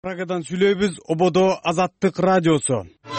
Прагадан сүйлөйбүз. Ободо Азаттык радиосу.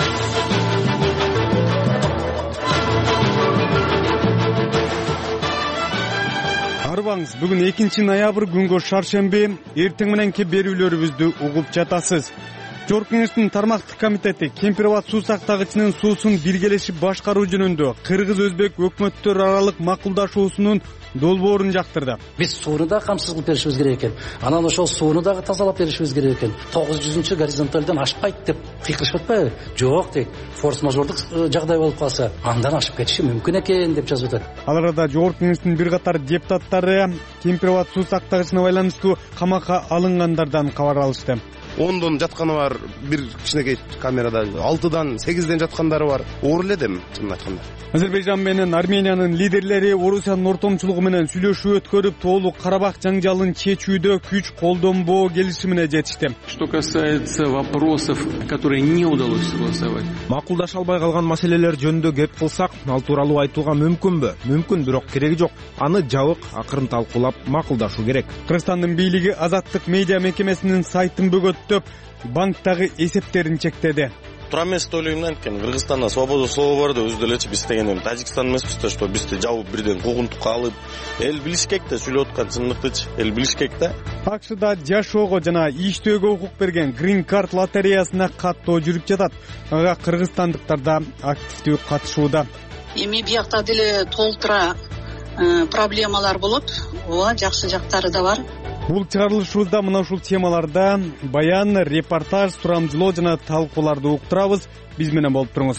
Арбаңыз, бүгүн 2 ноябрь күнгө шаршемби. Эртең мененки берүүлөрүбүздү угуп жатасыз. Жогорку Кеңештин тармактык комитети Кемпир-Абад суу сактагычынын суусун биргелешип башкаруу жөнүндө кыргыз-өзбек өкмөттөр аралык макулдашуусунун долбоорун жактырды. Биз сууну да камсыз кылып беришибиз керек экен. Анан ошол сууну дагы тазалап беришибиз керек экен. 900 горизонталдан ашпайт деп кыйкырышып атпайбы? Жок дейт. Форс-мажордук жагдай болуп калса, андан ашып кетиши мүмкүн экен деп жазып атат. Ал арада Жогорку Кеңештин бир катар депутаттары Кемпир-Абад суу сактагычына байланыштуу камакка алынгандардан кабар алышты. 10дон жатканы бар, бир кичинекей камерада 6дан 8ден жаткандары бар. Оор эле дем, чынын айтканда. Азербайжан менен Армениянын лидерлери Орусиянын ортомчулугу менен сүйлөшүү өткөрүп, тоолук Карабах жаңжалын чечүүдө күч колдонбоо келишимине жетишти. Что касается вопросов, которые не удалось согласовать. Макулдаша албай калган маселелер жөнүндө кеп кылсак, ал тууралуу айтууга мүмкүнбү? Мүмкүн, бирок кереги жок. Аны жабык, акырын талкуулап макулдашуу керек. Кыргызстандын бийлиги Азаттык медиа мекемесинин сайтын бөгөттөп, банктагы эсептерин чектеди. Туура эмес деп ойлойм анткени Кыргызстанда свобода слова бар да, өзү делечи биз деген Тажикстан эмеспиз да, что бизди жабып бирден куугунтукка алып, эл билишкек да сүйлөп аткан чындыктычы, эл билишкек да. АКШда жашоого жана иштөөгө укук берген Green Card лотереясына каттоо жүрүп жатат. Ага кыргызстандыктар да активдүү катышууда. Эми биякта деле толтура проблемалар болот. Ооба, жакшы жактары да бар. Бул чыгарылышыбызда мына ушул темаларда баян, репортаж, сурамжылоо жана талкууларды уктурабыз. Биз менен болуп туруңуз.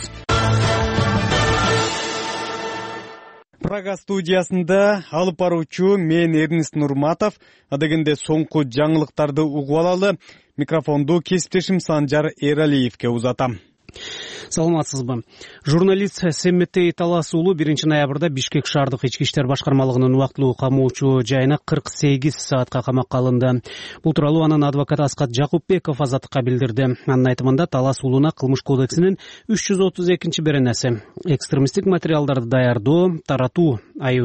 Прага студиясында алып баруучу мен Эрнест Нурматов. Адегенде соңку жаңылыктарды угуп алалы. Микрофонду кесиптешим Санжар Эралиевке узатам. Саламатсызбы. Журналист Семметей Талас уулу 1 ноябрда Бишкек шаардык ички иштер башкармалыгынын убактылуу камоочу жайына 48 саатка камакка алынды. Бул тууралуу анын адвокаты Аскат Жакупбеков Азаттыкка билдирди. Анын айтымында Талас уулуна кылмыш кодексинин 332-беренеси экстремисттик материалдарды даярдоо, таратуу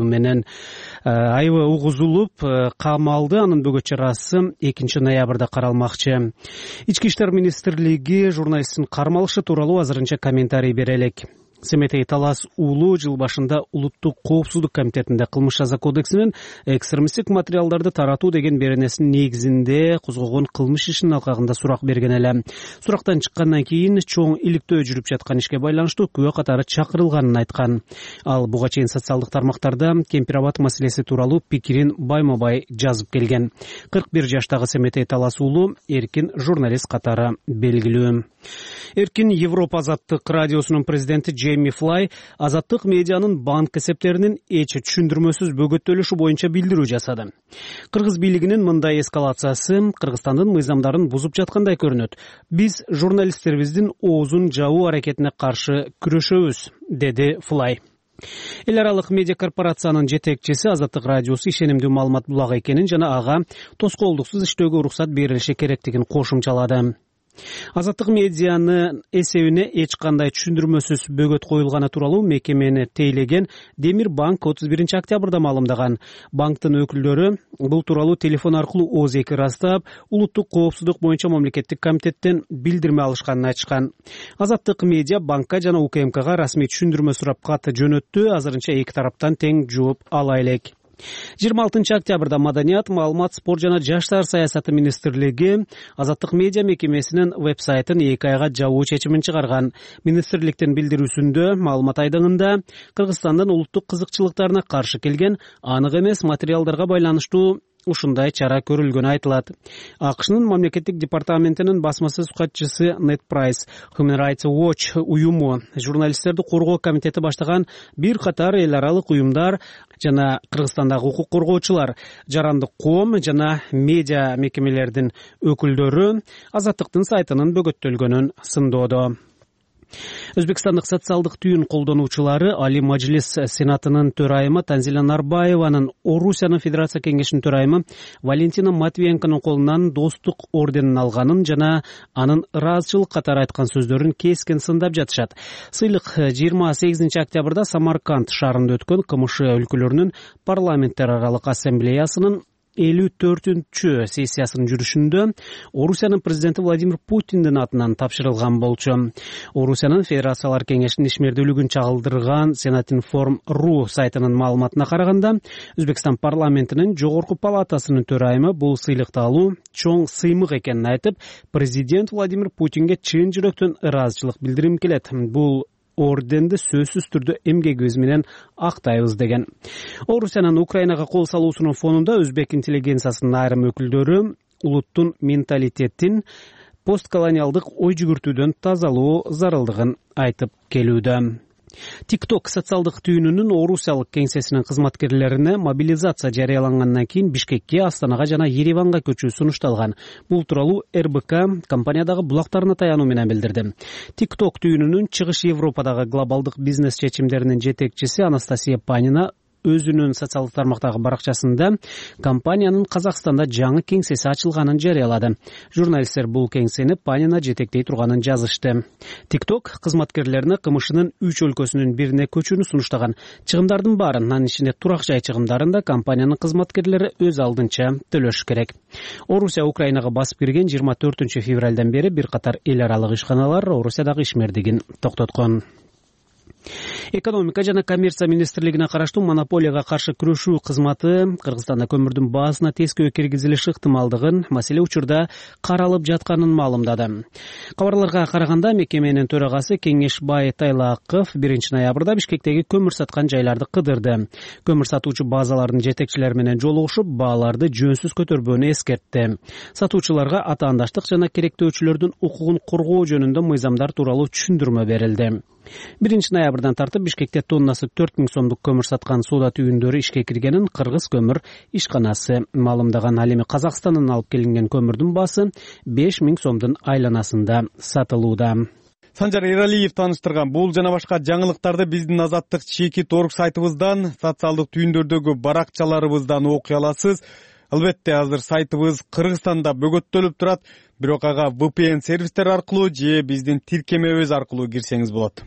айыбы угузулуп камалды. Анын бөгөт чарасы 2 ноябрда каралмакчы. Ички иштер министрлиги журналисттин кармалышы тууралуу азырынча комментарий бере элек. Семетей Талас уулу жыл башында Улуттук коопсуздук комитетинде кылмыш жаза кодексинин экстремисттик материалдарды таратуу деген беренесинин негизинде козгогон кылмыш ишинин алкагында сурак берген эле. Сурактан чыккандан кийин чоң иликтөө жүрүп жаткан ишке байланыштуу күбө катары чакырылганын айткан. Ал буга чейин социалдык тармактарда Кемпир-Абад маселеси тууралуу пикирин байма-бай жазып келген. 41 жаштагы Семетей Талас уулу эркин журналист катары белгилүү. Эркин Европа Азаттык радиосунун президенти Джейми Флай Азаттык медианын банк эсептеринин эч түшүндүрмөсүз бөгөттөлүшү боюнча билдирүү жасады. Кыргыз бийлигинин мындай эскалациясы Кыргызстандын мыйзамдарын бузуп жаткандай көрүнөт. Биз журналисттерибиздин оозун жабуу аракетине каршы күрөшөбүз, деди Флай. Эл аралык медиа корпорациянын жетекчиси Азаттык радиосу ишенимдүү маалымат булагы экенин жана ага тоскоолдуксуз иштөөгө уруксат берилиши керектигин кошумчалады. Азаттык медианы эсебине эч кандай түшүндүрмөсүз бөгөт коюлганы тууралуу мекемени тейлеген Демир банк 31 октябрда маалымдаган. Банктын өкүлдөрү бул тууралуу телефон аркылуу ооз эки ырастап, Улуттук коопсуздук боюнча мамлекеттик комитеттен билдирме алышканын айтышкан. Азаттык медиа банкка жана УКМКга расмий түшүндүрмө сурап кат жөнөттү. Азырынча эки тараптан тең жооп ала элек. 26 октябрда Маданият, маалымат, спорт жана жаштар саясаты министрлиги Азаттык медиа мекемесинин веб-сайтын 2 айга жабуу чечимин чыгарган. Министрликтин билдирүүсүндө маалымат айдыңында Кыргызстандын улуттук кызыкчылыктарына каршы келген анык эмес материалдарга байланыштуу ушундай чара көрүлгөнү айтылат. АКШнын мамлекеттик департаментинин басмасөз катчысы Нед Прайс, Human Rights Watch уюму, журналисттерди коргоо комитети баштаган бир катар эл аралык уюмдар жана Кыргызстандагы укук коргоочулар, жарандык коом жана медиа мекемелердин өкүлдөрү Азаттыктын сайтынын бөгөттөлгөнүн сындоодо. Өзбекстандык социалдык түйүн колдонуучулары Али Majlis Сенатынын төрайымы Танзила Нарбаеванын, Орусиянын Федерация кеңешинин төрайымы Валентина Матвиенконун колунан достук орденин алганын жана анын ыраазычылык катары айткан сөздөрүн кескен сындап жатышат. Сыйлык 28 октябрда Самарканд шаарында өткөн КМШ өлкөлөрүнүн парламенттер аралык ассамблеясынын 54-чү сессиясынын жүрүшүндө Орусиянын президенти Владимир Путиндин атынан тапшырылган болчу. Орусиянын Федерациялар кеңешинин ишмердүүлүгүн чагылдырган Senatinform.ru сайтынын маалыматына караганда, Өзбекстан парламентинин жогорку палатасынын төрайымы бул сыйлыкты алуу чоң сыймык экенин айтып, президент Владимир Путинге чын жүрөктөн ыраазычылык билдирим келет. Бул орденди сөзсүз түрдө эмгегибиз менен актайбыз деген. Орусиянын Украинага кол салуусунун фонунда өзбек интеллигенциясынын айрым өкүлдөрү улуттун менталитетин постколониалдык ой жүгүртүүдөн тазалоо зарылдыгын айтып келүүдө. TikTok социалдык түйүнүнүн орусиялык кеңсесинин кызматкерлерине мобилизация жарыялангандан кийин Бишкекке, Астанага жана Ереванга көчүү сунушталган. Бул тууралуу РБК компаниядагы булактарына таянуу менен билдирди. TikTok түйүнүнүн Чыгыш Европадагы глобалдык бизнес чечимдеринин жетекчиси Анастасия Панина өзүнүн социалдык тармактагы баракчасында компаниянын Казакстанда жаңы кеңсеси ачылганын жарыялады. Журналисттер бул кеңсени Панина жетектей турганын жазышты. TikTok кызматкерлерине кымышынын 3 өлкөсүнүн бирине көчүүнү сунуштаган. Чыгымдардын баарын, анын ичинде турак жай чыгымдарын да компаниянын кызматкерлери өз алдынча төлөш керек. Орусия Украинага басып кирген 24 февралдан бери бир катар эл аралык ишканалар Орусиядагы ишмердигин токтоткон. Экономика жана коммерция министрлигине караштуу монополияга каршы күрөшүү кызматы Кыргызстанда көмүрдүн баасына тескөө киргизилиши ыктымалдыгын маселе учурда каралып жатканын маалымдады. Кабарларга караганда мекеменин төрагасы Кеңешбай Тайлаков 1 ноябрда Бишкектеги көмүр саткан жайларды кыдырды. Көмүр сатуучу базалардын жетекчилери менен жолугушуп, бааларды жөнсүз көтөрбөөнү эскертти. Сатуучуларга атаандаштык жана керектөөчүлөрдүн укугун коргоо жөнүндө мыйзамдар тууралуу түшүндүрмө берилди. 1 ноябрдан тартып Бишкекте тоннасы 4000 сомдук көмүр саткан соода түйүндөрү ишке киргенин Кыргыз көмүр ишканасы маалымдаган. Ал эми Казакстандан алып келинген көмүрдүн баасы 5000 сомдун айланасында сатылууда. Санжар Эралиев тааныштырган бул жана башка жаңылыктарды биздин Азаттык Чекит.орг сайтыбыздан, социалдык түйүндөрдөгү баракчаларыбыздан окуй аласыз. Албетте азыр сайтыбыз Кыргызстанда бөгөттөлүп турат, бирок ага VPN сервистер аркылуу же биздин тиркемебиз аркылуу кирсеңиз болот.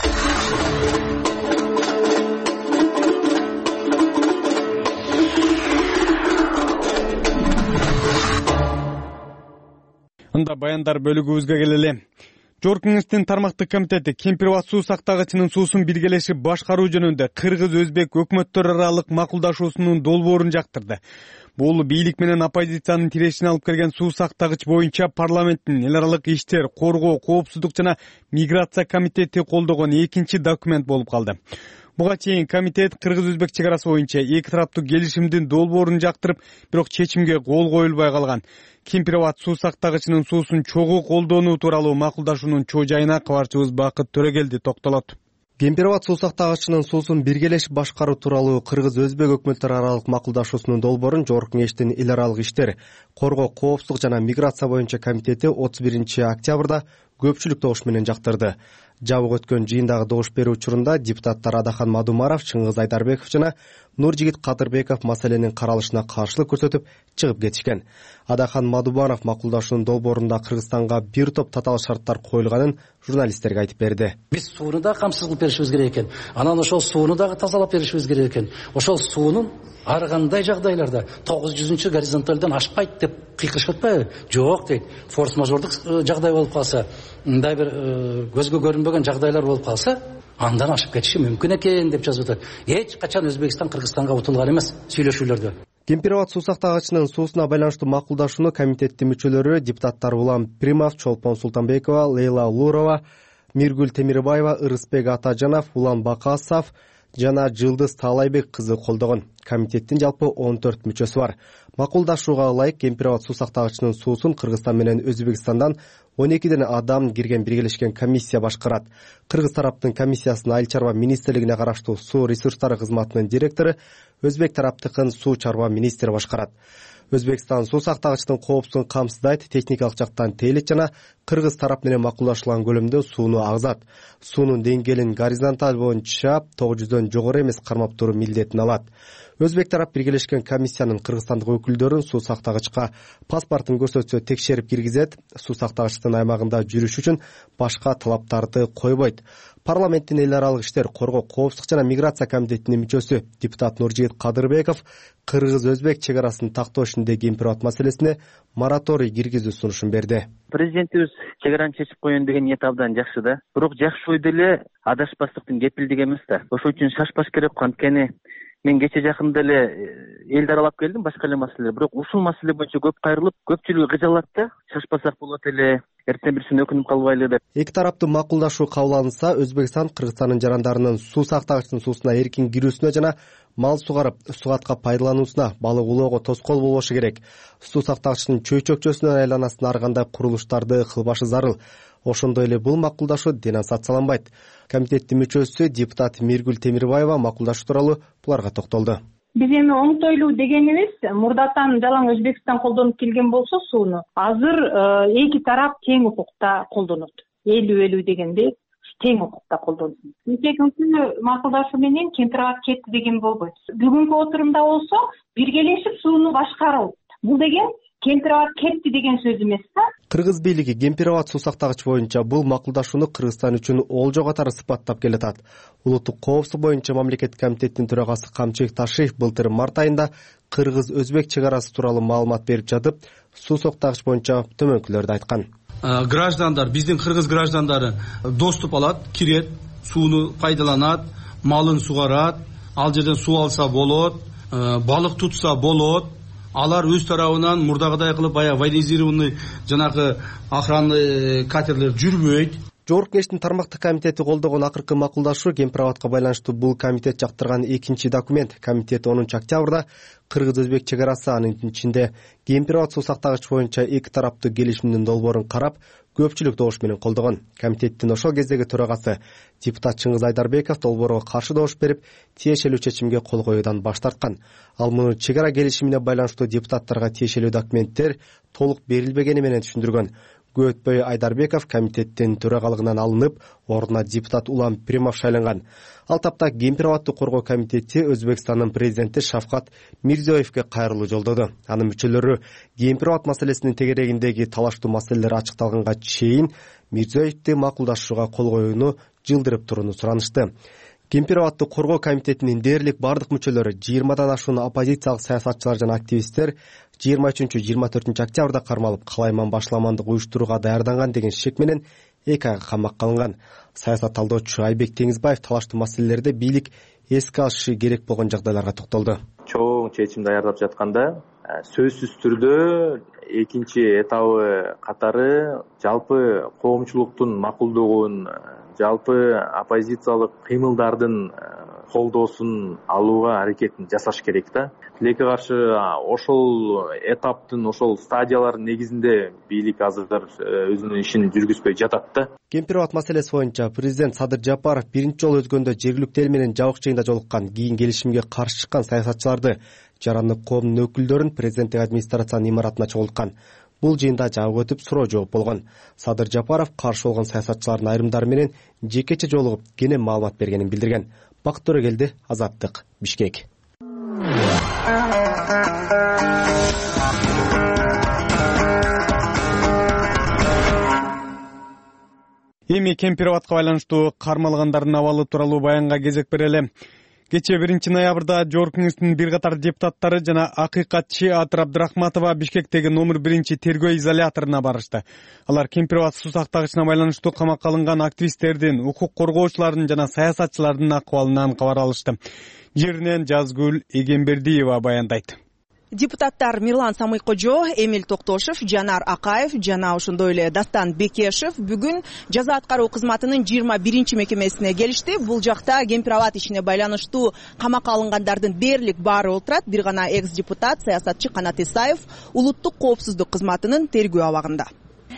Анда баяндар бөлүгүбүзгө келели. Жогорку Кеңештин тармактык комитети Кемпирабад суу сактагычынын суусун биргелешип башкаруу жөнүндө Кыргыз-Өзбек өкмөттөр аралык макулдашуусунун долбоорун жактырды. Бул бийлик менен оппозициянын тирешин алып келген суу сактагыч боюнча парламенттин эл аралык иштер, коргоо, коопсуздук жана миграция комитети колдогон экинчи документ болуп калды. Буга чейин комитет Кыргыз-Өзбек чек арасы боюнча эки тараптуу келишимдин долбоорун жактырып, бирок чечимге кол коюлбай калган. Кемпирабад суу сактагычынын суусун чогуу колдонуу тууралуу макулдашуунун чоо жайына кабарчыбыз Бакыт Төрөгелди токтолот. Кемпирабад суу сактагычынын суусун биргелешип башкаруу тууралуу Кыргыз-Өзбек өкмөттөр аралык макулдашуусунун долбоорун Жогорку Кеңештин эл аралык иштер, коргоо, коопсуздук жана миграция боюнча комитети 31 октябрда көпчүлүк добуш менен жактырды. Жабык өткөн жыйындагы добуш берүү учурунда депутаттар Адахан Мадумаров, Чыңгыз Айдарбеков жана Нуржигит Кадырбеков маселенин каралышына каршылык көрсөтүп чыгып кетишкен. Адахан Мадумаров макулдашуунун долбоорунда Кыргызстанга бир топ татаал шарттар коюлганын журналисттерге айтып берди. Биз сууну да камсыз кылып беришибиз керек экен. Анан ошол сууну дагы тазалап беришибиз керек экен. Ошол суунун ар кандай жагдайларда 900 горизонталдан ашпайт деп кыйкырышып атпайбы? Жок дейт. Форс-мажордук жагдай болуп калса, мындай бир көзгө көрүнбөгөн жагдайлар болуп калса, андан ашып кетиши мүмкүн экен деп жазып атат. Эч качан Өзбекстан Кыргызстанга утулган эмес сүйлөшүүлөрдө. Кемпирабад суу сактагычынын суусуна байланыштуу макулдашууну комитеттин мүчөлөрү депутаттар Улам Примов, Чолпон Султанбекова, Лейла Лурова, Миргүл Темирбаева, Ырысбек Атажанов, Улан Бакасов жана Жылдыз Таалайбек кызы колдогон. Комитеттин жалпы 14 мүчөсү бар. Макулдашууга ылайык Кемпирабад суу сактагычынын суусун Кыргызстан менен Өзбекстандан 12 адам кирген биргелешкен комиссия башкарат. Кыргыз тараптын комиссиясынын Айыл чарба министрлигине караштуу суу ресурстары кызматынын директору, Өзбек тараптыкын суу чарба министри башкарат. Өзбекстан суу сактагычтын коопсуздугун камсыздайт, техникалык жактан тейлет жана Кыргыз тарап менен макулдашылган көлөмдө сууну агзат. Суунун деңгээлин горизонталь боюнча 900дөн жогору эмес кармап туруу милдетин алат. Өзбек тарап биргелешкен комиссиянын кыргызстандык өкүлдөрүн суу сактагычка паспортун көрсөтсө текшерип киргизет, суу сактагычтын аймагында жүрүш үчүн башка талаптарды койбойт. Парламенттин эл аралык иштер, коргоо, коопсуздук жана миграция комитетинин мүчөсү депутат Нуржигит Кадырбеков кыргыз-өзбек чек арасын тактоо ишинде кемпирабад маселесине мораторий киргизүү сунушун берди. Президентибиз чек араны чечип коеюн деген ниет абдан жакшы да. Бирок жакшы ой деле адашпастыктын кепилдиги эмес да. Ошол үчүн шашпаш керек. Анткени мен кече жакында эле элди аралап келдим, башка эле маселелер. Бирок ушул маселе боюнча көп кайрылып, көпчүлүгү кыжалат да. Шашпасак болот эле, эртең бирсине өкүнүп калбайлы деп. Эки тараптуу макулдашуу кабыл алынса, Өзбекстан Кыргызстандын жарандарынын суу сактагычтын суусуна эркин кирүүсүнө жана мал сугарып, сугатка пайдалануусуна, балык улоого тоскоол болбошу керек. Суу сактагычтын чөйчөкчөсүнөн айланасын ар кандай курулуштарды кылбашы зарыл. Ошондой эле бул макулдашуу денонсацияланбайт. Комитеттин мүчөсү депутат Миргүл Темирбаева макулдашуу тууралуу буларга токтолду. Биз эми оңтойлуу дегенибиз, мурдатан жалаң Өзбекстан колдонуп келген болсо сууну, азыр эки тарап тең укукта колдонот. 50-50 дегенде тең укукта колдонсун. Экинчи макулдашуу менен кемпирабад кетти деген болбойт. Бүгүнкү отурумда болсо биргелешип сууну башкаруу. Бул деген кемпирабад кетти деген сөз эмес да. Кыргыз бийлиги кемпирабад суу сактагыч боюнча бул макулдашууну Кыргызстан үчүн олжо катары сыпаттап келатат. Улуттук коопсуздук боюнча мамлекет комитетинин төрагасы Камчыбек Ташиев былтыр март айында кыргыз-өзбек чек арасы тууралуу маалымат берип жатып, суу сактагыч боюнча төмөнкүлөрдү айткан. Граждандар, биздин кыргыз граждандары доступ алат, кирет, сууну пайдаланат, малын сугарат, ал жерден суу алса болот, балык тутса болот. Алар өз тарабынан мурдагыдай кылып баягы военизированный жанагы охранный катерлер жүрбөйт. Жогорку Кеңештин тармактык комитети колдогон акыркы макулдашуу кемпирабадка байланыштуу бул комитет жактырган экинчи документ. Комитет 10 октябрда кыргыз-өзбек чек арасы, анын ичинде кемпирабад суу сактагыч боюнча эки тараптуу келишимдин долбоорун карап, көпчүлүк добуш менен колдогон. Комитеттин ошол кездеги төрагасы депутат Чыңгыз Айдарбеков долбоорго каршы добуш берип, тиешелүү чечимге кол коюудан баш тарткан. Ал муну чек ара келишимине байланыштуу депутаттарга тиешелүү документтер толук берилбегени менен түшүндүргөн. Көп өтпөй Айдарбеков комитеттин төрагалыгынан алынып, ордуна депутат Улам Пиримов шайланган. Ал тапта кемпирабадды коргоо комитети Өзбекстандын президенти Шавкат Мирзиёевке кайрылуу жолдоду. Анын мүчөлөрү кемпирабад маселесинин тегерегиндеги талаштуу маселелер ачыкталганга чейин Мирзиёевди макулдашууга кол коюуну жылдырып турууну суранышты. Кемпирабадды коргоо комитетинин дээрлик бардык мүчөлөрү 20дан ашуун оппозициялык саясатчылар жана активисттер 23-24 октябрда кармалып, калайман башламандык уюштурууга даярданган деген шек менен 2 айга камакка алынган. Саясат талдоочу Айбек Теңизбаев талаштуу маселелерде бийлик эске алышы керек болгон жагдайларга токтолду. Чоң чечим даярдап жатканда сөзсүз түрдө экинчи этабы катары жалпы коомчулуктун макулдугун, жалпы оппозициялык кыймылдардын колдоосун алууга аракетин жасаш керек да. Тилекке каршы ошол этаптын, ошол стадиялардын негизинде бийлик азыр өзүнүн ишин жүргүзбөй жатат да. Кемпирабад маселеси боюнча президент Садыр Жапаров биринчи жолу өткөндө жергиликтүү эл менен жабык жыйында жолуккан, кийин келишимге каршы чыккан саясатчыларды, жарандык коомдун өкүлдөрүн президенттик администрациянын имаратына чогулткан. Бул жыйында жабык өтүп суроо жооп болгон. Садыр Жапаров каршы болгон саясатчылардын айрымдары менен жекече жолугуп кенен маалымат бергенин билдирген. Бакыт Төрөгелди, Азаттык, Бишкек. Эми кемпирабадка байланыштуу кармалгандардын абалы тууралуу баянга кезек берели. Кече 1 ноябрда Жогорку Кеңештин бир катар депутаттары жана акыйкатчы Атыр Абдрахматова Бишкектеги номер 1 тергөө изоляторуна барышты. Алар кемпирабад суу сактагычына байланыштуу камакка алынган активисттердин, укук коргоочулардын жана саясатчылардын акыбалынан кабар алышты. Жеринен Жазгүл Эгембердиева баяндайт. Депутаттар Мирлан Самыйкожо, Эмил Токтошев, Жанар Акаев жана ошондой эле Дастан Бекешев бүгүн жаза аткаруу кызматынын 21 мекемесине келишти. Бул жакта кемпирабад ишине байланыштуу камакка алынгандардын дээрлик баары отурат. Бир гана экс-депутат, саясатчы Канат Исаев улуттук коопсуздук кызматынын тергөө абагында.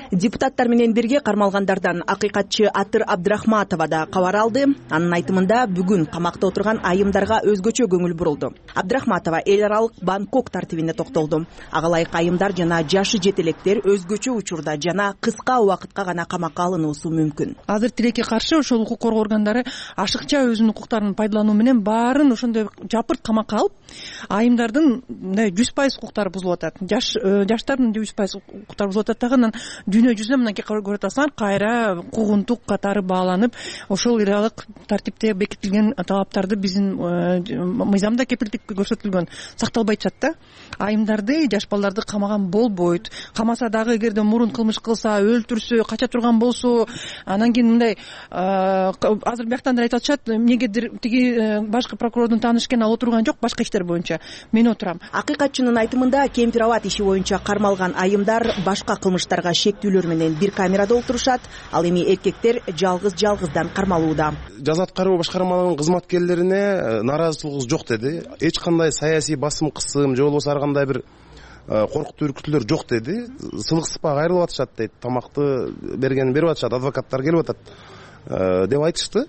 Депутаттар менен бирге кармалгандардан акыйкатчы Атыр Абдрахматова да кабар алды. Анын айтымында бүгүн камакта отурган айымдарга өзгөчө көңүл бурулду. Абдрахматова эл аралык Бангкок тартибине токтолду. Ага ылайык айымдар жана жашы жетелектер өзгөчө учурда жана кыска убакытка гана камакка алынуусу мүмкүн. Азыр тилекке каршы ошол укук коргоо органдары ашыкча өзүнүн укуктарын пайдалануу менен баарын ошондой жапырт камакка алып, айымдардын 100% укуктары бузулуп атат. Жаштардын 100% укуктары бузулуп атат. Анан дүйнө жүзүнө мынакей көрүп атасыңар, кайра куугунтук катары бааланып, ошол иралык тартипте бекитилген талаптарды биздин мыйзамда кепилдик көрсөтүлгөн сакталбай жатат да. Айымдарды, жаш балдарды камаган болбойт. Камаса дагы эгерде мурун кылмыш кылса, өлтүрсө, кача турган болсо, анан кийин мындай азыр бияктан да айтып атышат, эмнегедир тиги башкы прокурордун таанышкени алып отурган жок, башка иштер боюнча мен отурам. Акыйкатчынын айтымында Кемпир-Абад иши боюнча кармалган айымдар башка кылмыштарга шектүүлөр менен бир камерада отурушат, ал эми эркектер жалгыздан кармалууда. Жаза аткаруу башкармаларынын кызматкерлерине нааразычылыгыбыз жок деди. Эч кандай саясий басым, кысым же болбосо ар кандай бир коркутуу үркүтүүлөр жок деди. Сылык сыпак айрылып атышат дейт. Тамакты бергенин берип атышат, адвокаттар келип атат деп айтышты.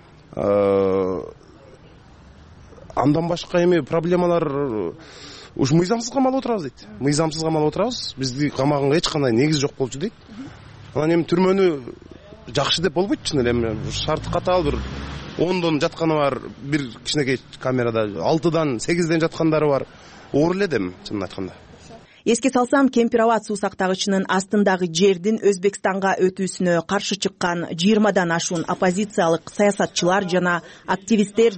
Андан башка эми проблемалар уж мыйзамсыз камалып отурабыз дейт. Мыйзамсыз камалып отурабыз. Бизди камаганга эч кандай негиз жок болчу дейт. Анан эми түрмөнү жакшы деп болбойт, чын эле. Эми шарты катаал бир 10дон жатканы бар, бир кичинекей камерада 6дан 8ден жаткандары бар. Оор эле дем, чынын айтканда. Эске салсам, Кемпир-Абад суу сактагычынын астындагы жердин Өзбекстанга өтүүсүнө каршы чыккан 20дан ашуун оппозициялык саясатчылар жана активисттер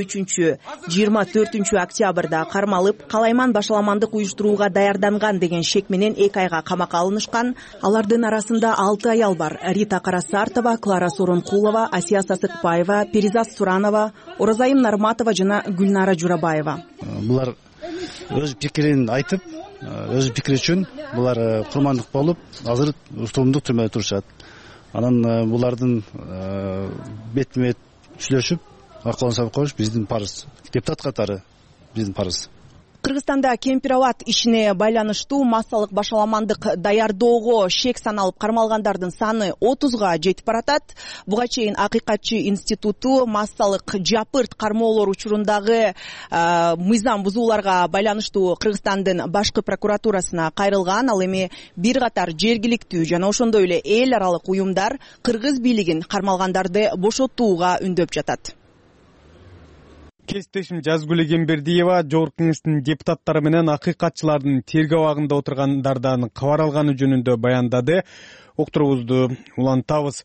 23-24 октябрда кармалып, калайман башаламандык уюштурууга даярданган деген шек менен 2 айга камакка алынышкан. Алардын арасында 6 аял бар: Рита Карасартова, Клара Соронкулова, Асия Сасыкбаева, Перизат Суранова, Оразайым Нарматова жана Гүлнара Журабаева. Булар өз пикирин айтып, өз пикири үчүн булар курмандык болуп, азыр уктумдук түрмөдө турушат. Анан булардын бетме-бет сүйлөшүп, акылын салып коюш биздин парыз. Депутат катары биздин парыз. Кыргызстанда Кемпир-Абад ишине байланыштуу массалык башаламандык даярдоого шек саналып кармалгандардын саны 30га жетип баратат. Буга чейин Акыйкатчы институту массалык жапырт кармоолор учурундагы мыйзам бузууларга байланыштуу Кыргызстандын башкы прокуратурасына кайрылган. Ал эми бир катар жергиликтүү жана ошондой эле эл аралык уюмдар кыргыз бийлигин кармалгандарды бошотууга үндөп жатат. Кесиптешим Жазгүл Эмбердиева Жогорку Кеңештин депутаттары менен акыйкатчылардын тергөө абагында отургандардан кабар алганы жөнүндө баяндады. Уктуруубузду улантабыз.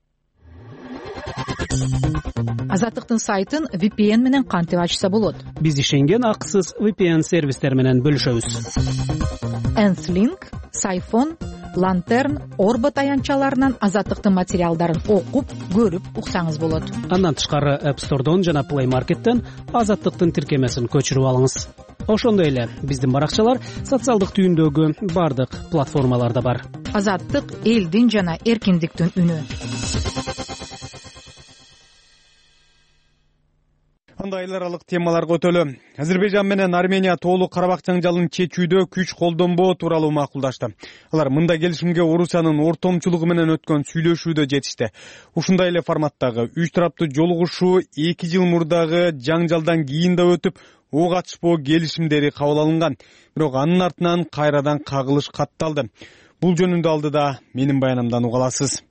Азаттыктын сайтын VPN менен кантип ачса болот? Биз ишенген акысыз VPN сервистер менен бөлүшөбүз. Nth-Link, Сайфон, Lantern, Орбот аянтчаларынан Азаттыктын материалдарын окуп, көрүп уксаңыз болот. Андан тышкары App Store'дон жана Play Market'тен Азаттыктын тиркемесин көчүрүп алыңыз. Ошондой эле биздин баракчалар социалдык түйүндөгү бардык платформаларда бар. Азаттык элдин жана эркиндиктин үнү. Андай эл аралык темаларга өтөлү. Азербайжан менен Армения тоолуу Карабак жаңжалын чечүүдө күч колдонбоо тууралуу макулдашты. Алар мындай келишимге Орусиянын ортомчулугу менен өткөн сүйлөшүүдө жетишти. Ушундай эле форматтагы 3 тараптуу жолугушуу 2 жыл мурдагы жаңжалдан кийин да өтүп, ок ачышпоо келишимдери кабыл алынган. Бирок анын артынан кайрадан кагылыш катталды. Бул жөнүндө алдыда менин баянымдан уга аласыз.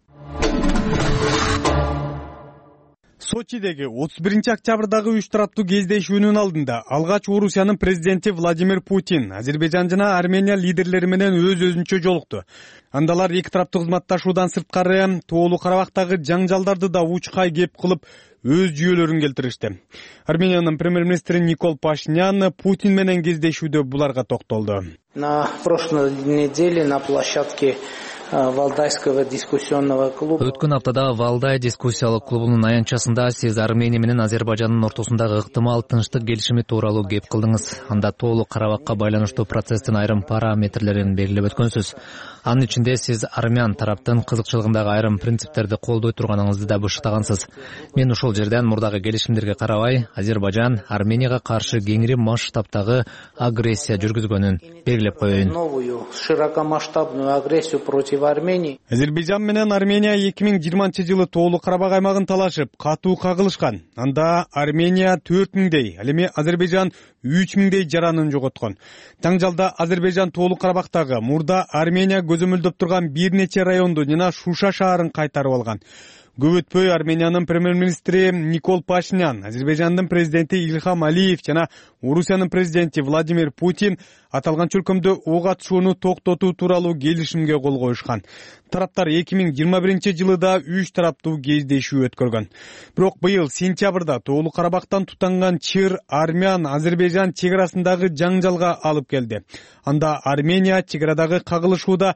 Сочидеги 31-октябрдагы 3 тараптуу кездешүүнүн алдында алгач Орусиянын президенти Владимир Путин Азербайжан жана Армения лидерлери менен өз-өзүнчө жолукту. Андалар 2 тараптуу кызматташуудан сырткары тоолуу Карабактагы жаңжалдарды да учкай кеп кылып өз жүйөлөрүн келтиришти. Армениянын премьер-министри Никол Пашинян Путин менен кездешүүдө буларга токтолду. На прошлой неделе на площадке Валдайского дискуссионного клуба. Өткөн аптада Валдай дискуссиялык клубунун аянтчасында сиз Армения менен Азербайжандын ортосундагы ыктымал тынчтык келишими тууралуу кеп кылдыңыз. Анда тоолуу Карабакка байланыштуу процесстин айрым параметрлерин белгилеп өткөнсүз. Анын ичинде сиз армян тараптын кызыкчылыгындагы айрым принциптерди колдой турганыңызды да бышыктагансыз. Мен ушул жерден мурдагы келишимдерге карабай, Азербайжан Арменияга каршы кеңири масштабтагы агрессия жүргүзгөнүн белгилеп коеюн. Новую широкомасштабную агрессию против в Армении. Азербайжан менен Армения 2020-жылы Тоолуу Карабак аймагын талашып, катуу кагылышкан. Анда Армения 4000дей, ал эми Азербайжан 3000дей жаранын жоготкон. Жаңжалда Азербайжан Тоолуу Карабактагы мурда Армения көзөмөлдөп турган бир нече районду жана Шуша шаарын кайтарып алган. Көп өтпөй Армениянын премьер-министри Никол Пашинян, Азербайжандын президенти Ильхам Алиев жана Орусиянын президенти Владимир Путин аталган чөлкөмдө ок атышууну токтотуу тууралуу келишимге кол коюшкан. Тараптар 2021-жылы да 3 тараптуу кездешүү өткөргөн. Бирок быйыл сентябрда Тоолуу Карабактан тутанган чыр Армян-Азербайжан чек арасындагы жаңжалга алып келди. Анда Армения чек арадагы кагылышууда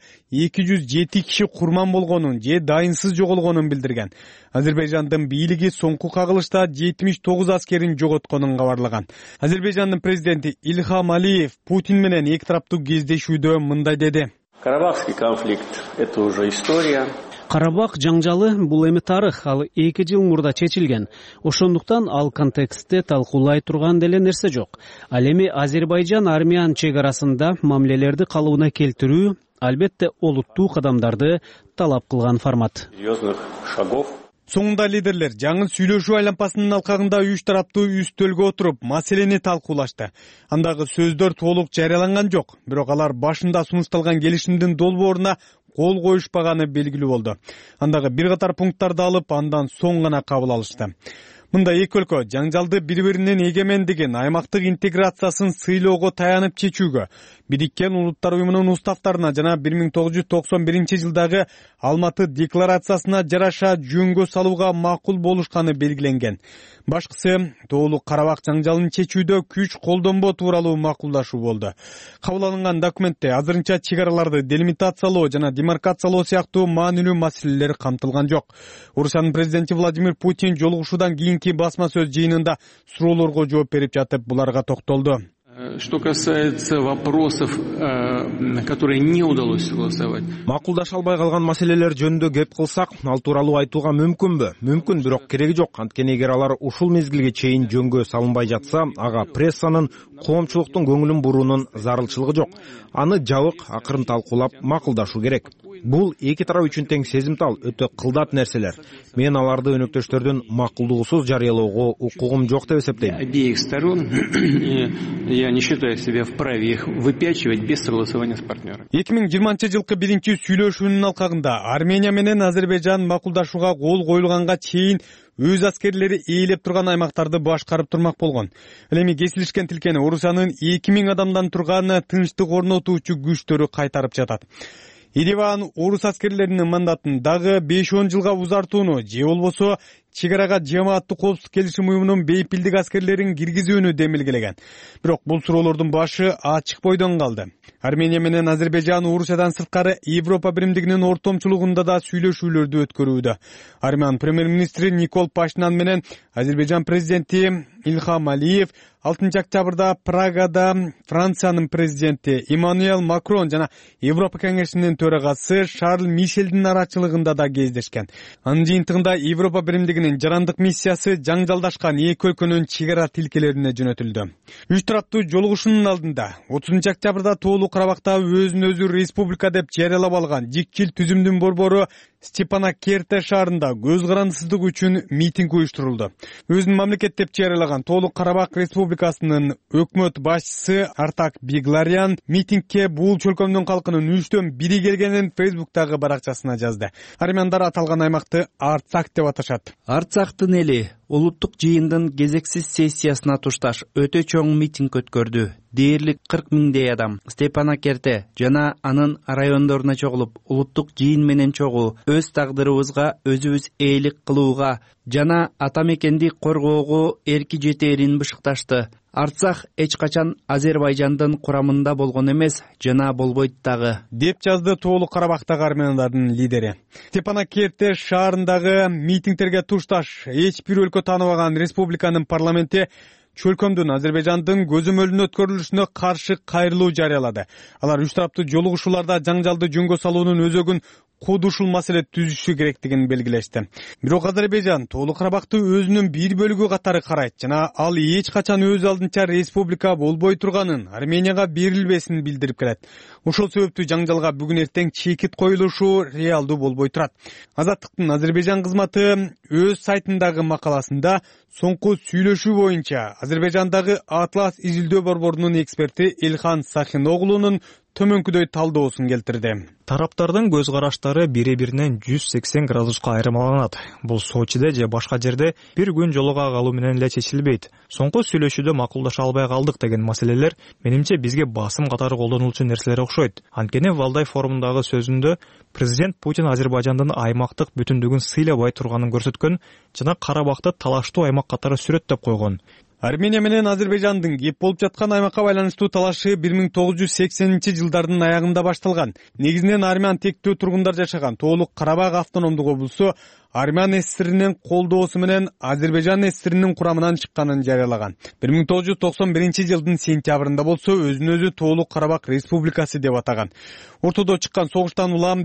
207 киши курман болгонун же дайынсыз жоголгонун билдирген. Азербайжандын бийлиги соңку кагылышта 79 аскерин жоготконун кабарлаган. Азербайжандын президенти Ильхам Алиев Путин менен эки тараптуу кездешүүдө мындай деди. Карабахский конфликт – это уже история. Карабак жаңжалы бул эми тарых, ал 2 жыл мурда чечилген. Ошондуктан ал контекстте талкуулай турган деле нерсе жок. Ал эми Азербайжан-Армян чек арасында мамилелерди калыбына келтирүү албетте олуттуу кадамдарды талап кылган формат. Серьезных шагов. Соңунда лидерлер жаңы сүйлөшүү айланпасынын алкагында 3 тараптуу үстөлгө отуруп маселени талкуулашты. Андагы сөздөр толук жарыяланган жок, бирок алар башында сунушталган келишимдин долбооруна кол коюшпаганы белгилүү болду. Андагы бир катар пункттарды алып, андан соң гана кабыл алышты. Мында эки өлкө жаңжалды бири-биринин эгемендигин, аймактык интеграциясын сыйлоого таянып чечүүгө, Бириккен Улуттар уюмунун уставтарына жана 1991-жылдагы Алматы декларациясына жараша жөнгө салууга макул болушканы белгиленген. Башкысы Тоолуу Карабак жаңжалын чечүүдө күч колдонбоо тууралуу макулдашуу болду. Кабыл алынган документте азырынча чек араларды делимитациялоо жана демаркациялоо сыяктуу маанилүү маселелер камтылган жок. Орусиянын президенти Владимир Путин жолугушуудан кийинки басма сөз жыйынында суроолорго жооп берип жатып буларга токтолду. Что касается вопросов, которые не удалось согласовать. Макулдаша албай калган маселелер жөнүндө кеп кылсак, ал тууралуу айтууга мүмкүнбү? Мүмкүн, бирок кереги жок. Анткени эгер алар ушул мезгилге чейин жөнгө салынбай жатса, ага прессанын, коомчулуктун көңүлүн буруунун зарылчылыгы жок. Аны жабык, акырын талкуулап макулдашуу керек. Бул эки тарап үчүн тең сезимтал, өтө кылдат нерселер. Мен аларды өнөктөштөрдүн макулдугусуз жарыялоого укугум жок деп эсептейм. Обеих сторон я не считаю себя вправе их выпячивать без согласования с партнерами. 2020-жылкы биринчи сүйлөшүүнүн алкагында Армения менен Азербайжан макулдашууга кол коюлганга чейин өз аскерлери ээлеп турган аймактарды башкарып турмак болгон. Ал эми кесилишкен тилкени Орусиянын 2000 адамдан турган тынчтык орнотуучу күчтөрү кайтарып жатат. Ереван орус аскерлеринин мандатын дагы 5-10 жылга узартууну же болбосо чек арага жамааттык коопсуздук келишим уюмунун бейпилдик аскерлерин киргизүүнү демилгелеген. Бирок бул суроолордун башы ачык бойдон калды. Армения менен Азербайжан Орусиядан сырткары Европа биримдигинин ортомчулугунда да сүйлөшүүлөрдү өткөрүүдө. Армян премьер-министри Никол Пашинян менен Азербайжан президенти Ильхам Алиев 6 октябрда Прагада Франциянын президенти Эммануэль Макрон жана Европа кеңешинин төрагасы Шарль Мишелдин арачылыгында да кездешкен. Анын жыйынтыгында Европа биримдигинин жарандык миссиясы жаңжалдашкан эки өлкөнүн чек ара тилкелерине жөнөтүлдү. 3 тараптуу жолугушуунун алдында 30 октябрда Тоолуу Карабакта өзүн өзү республика деп жарыялап алган жикчил түзүмдүн борбору Степанакерте шаарында көз карандысыздык үчүн митинг уюштурулду. Өзүн мамлекет деп жарыялаган Тоолуу Карабак республикасынын өкмөт башчысы Артак Бигларян митингке бул чөлкөмдүн калкынын 1/3 келгенин Фейсбуктагы баракчасына жазды. Армяндар аталган аймакты Арцах деп аташат. Арцахтын эли улуттук жыйындын кезексиз сессиясына тушташ өтө чоң митинг өткөрдү. Дээрлик 40 миңдей адам Степанакерте жана анын райондоруна чогулуп, улуттук жыйын менен чогуу, өз тагдырыбызга өзүбүз ээлик кылууга жана ата мекенди коргоого эрки жетээрин бышыкташты. Арцах эч качан Азербайжандын курамында болгон эмес жана болбойт дагы, деп жазды Тоолуу Карабактагы армяндардын лидери. Степанакерте шаарындагы митингтерге тушташ эч бир өлкө тааныбаган республиканын парламенти чөлкөмдүн Азербайжандын көзөмөлүнө өткөрүлүшүнө каршы кайрылуу жарыялады. Алар 3 тараптуу жолугушууларда жаңжалды жөнгө салуунун өзөгүн куд ушул маселе түзүшү керектигин белгилешти. Бирок Азербайжан Тоолуу Карабакты өзүнүн бир бөлүгү катары карайт жана ал эч качан өз алдынча республика болбой турганын, Арменияга берилбесин билдирип келет. Ошол себептүү жаңжалга бүгүн эртең чекит коюлушу реалдуу болбой турат. Азаттыктын Азербайжан кызматы өз сайтындагы макаласында соңку сүйлөшүү боюнча Азербайжандагы Атлас изилдөө борборунун эксперти Элхан Сахин оглунун төмөнкүдөй талдоосун келтирди. Тараптардын көз караштары бири-биринен 180 градуска айырмаланат. Бул Сочиде же башка жерде бир күн жолуга калуу менен эле чечилбейт. Соңку сүйлөшүүдө макулдаша албай калдык деген маселелер менимче бизге басым катары колдонулчу нерселер окшойт. Анткени Валдай форумундагы сөзүндө президент Путин Азербайжандын аймактык бүтүндүгүн сыйлабай турганын көрсөткөн жана Карабакты талаштуу аймак катары сүрөттөп койгон. Армения менен Азербайжандын кеп болуп жаткан аймакка байланыштуу талашы 1980-жылдардын аягында башталган. Негизинен армян тектөө тургундар жашаган Тоолуу Карабак автономдук облусу Армян ССРинин колдоосу менен Азербайжан ССРинин курамынан чыкканын жарыялаган. 1991-жылдын сентябрында болсо өзүн өзү Тоолуу Карабак Республикасы деп атаган. Ортодо чыккан согуштан улам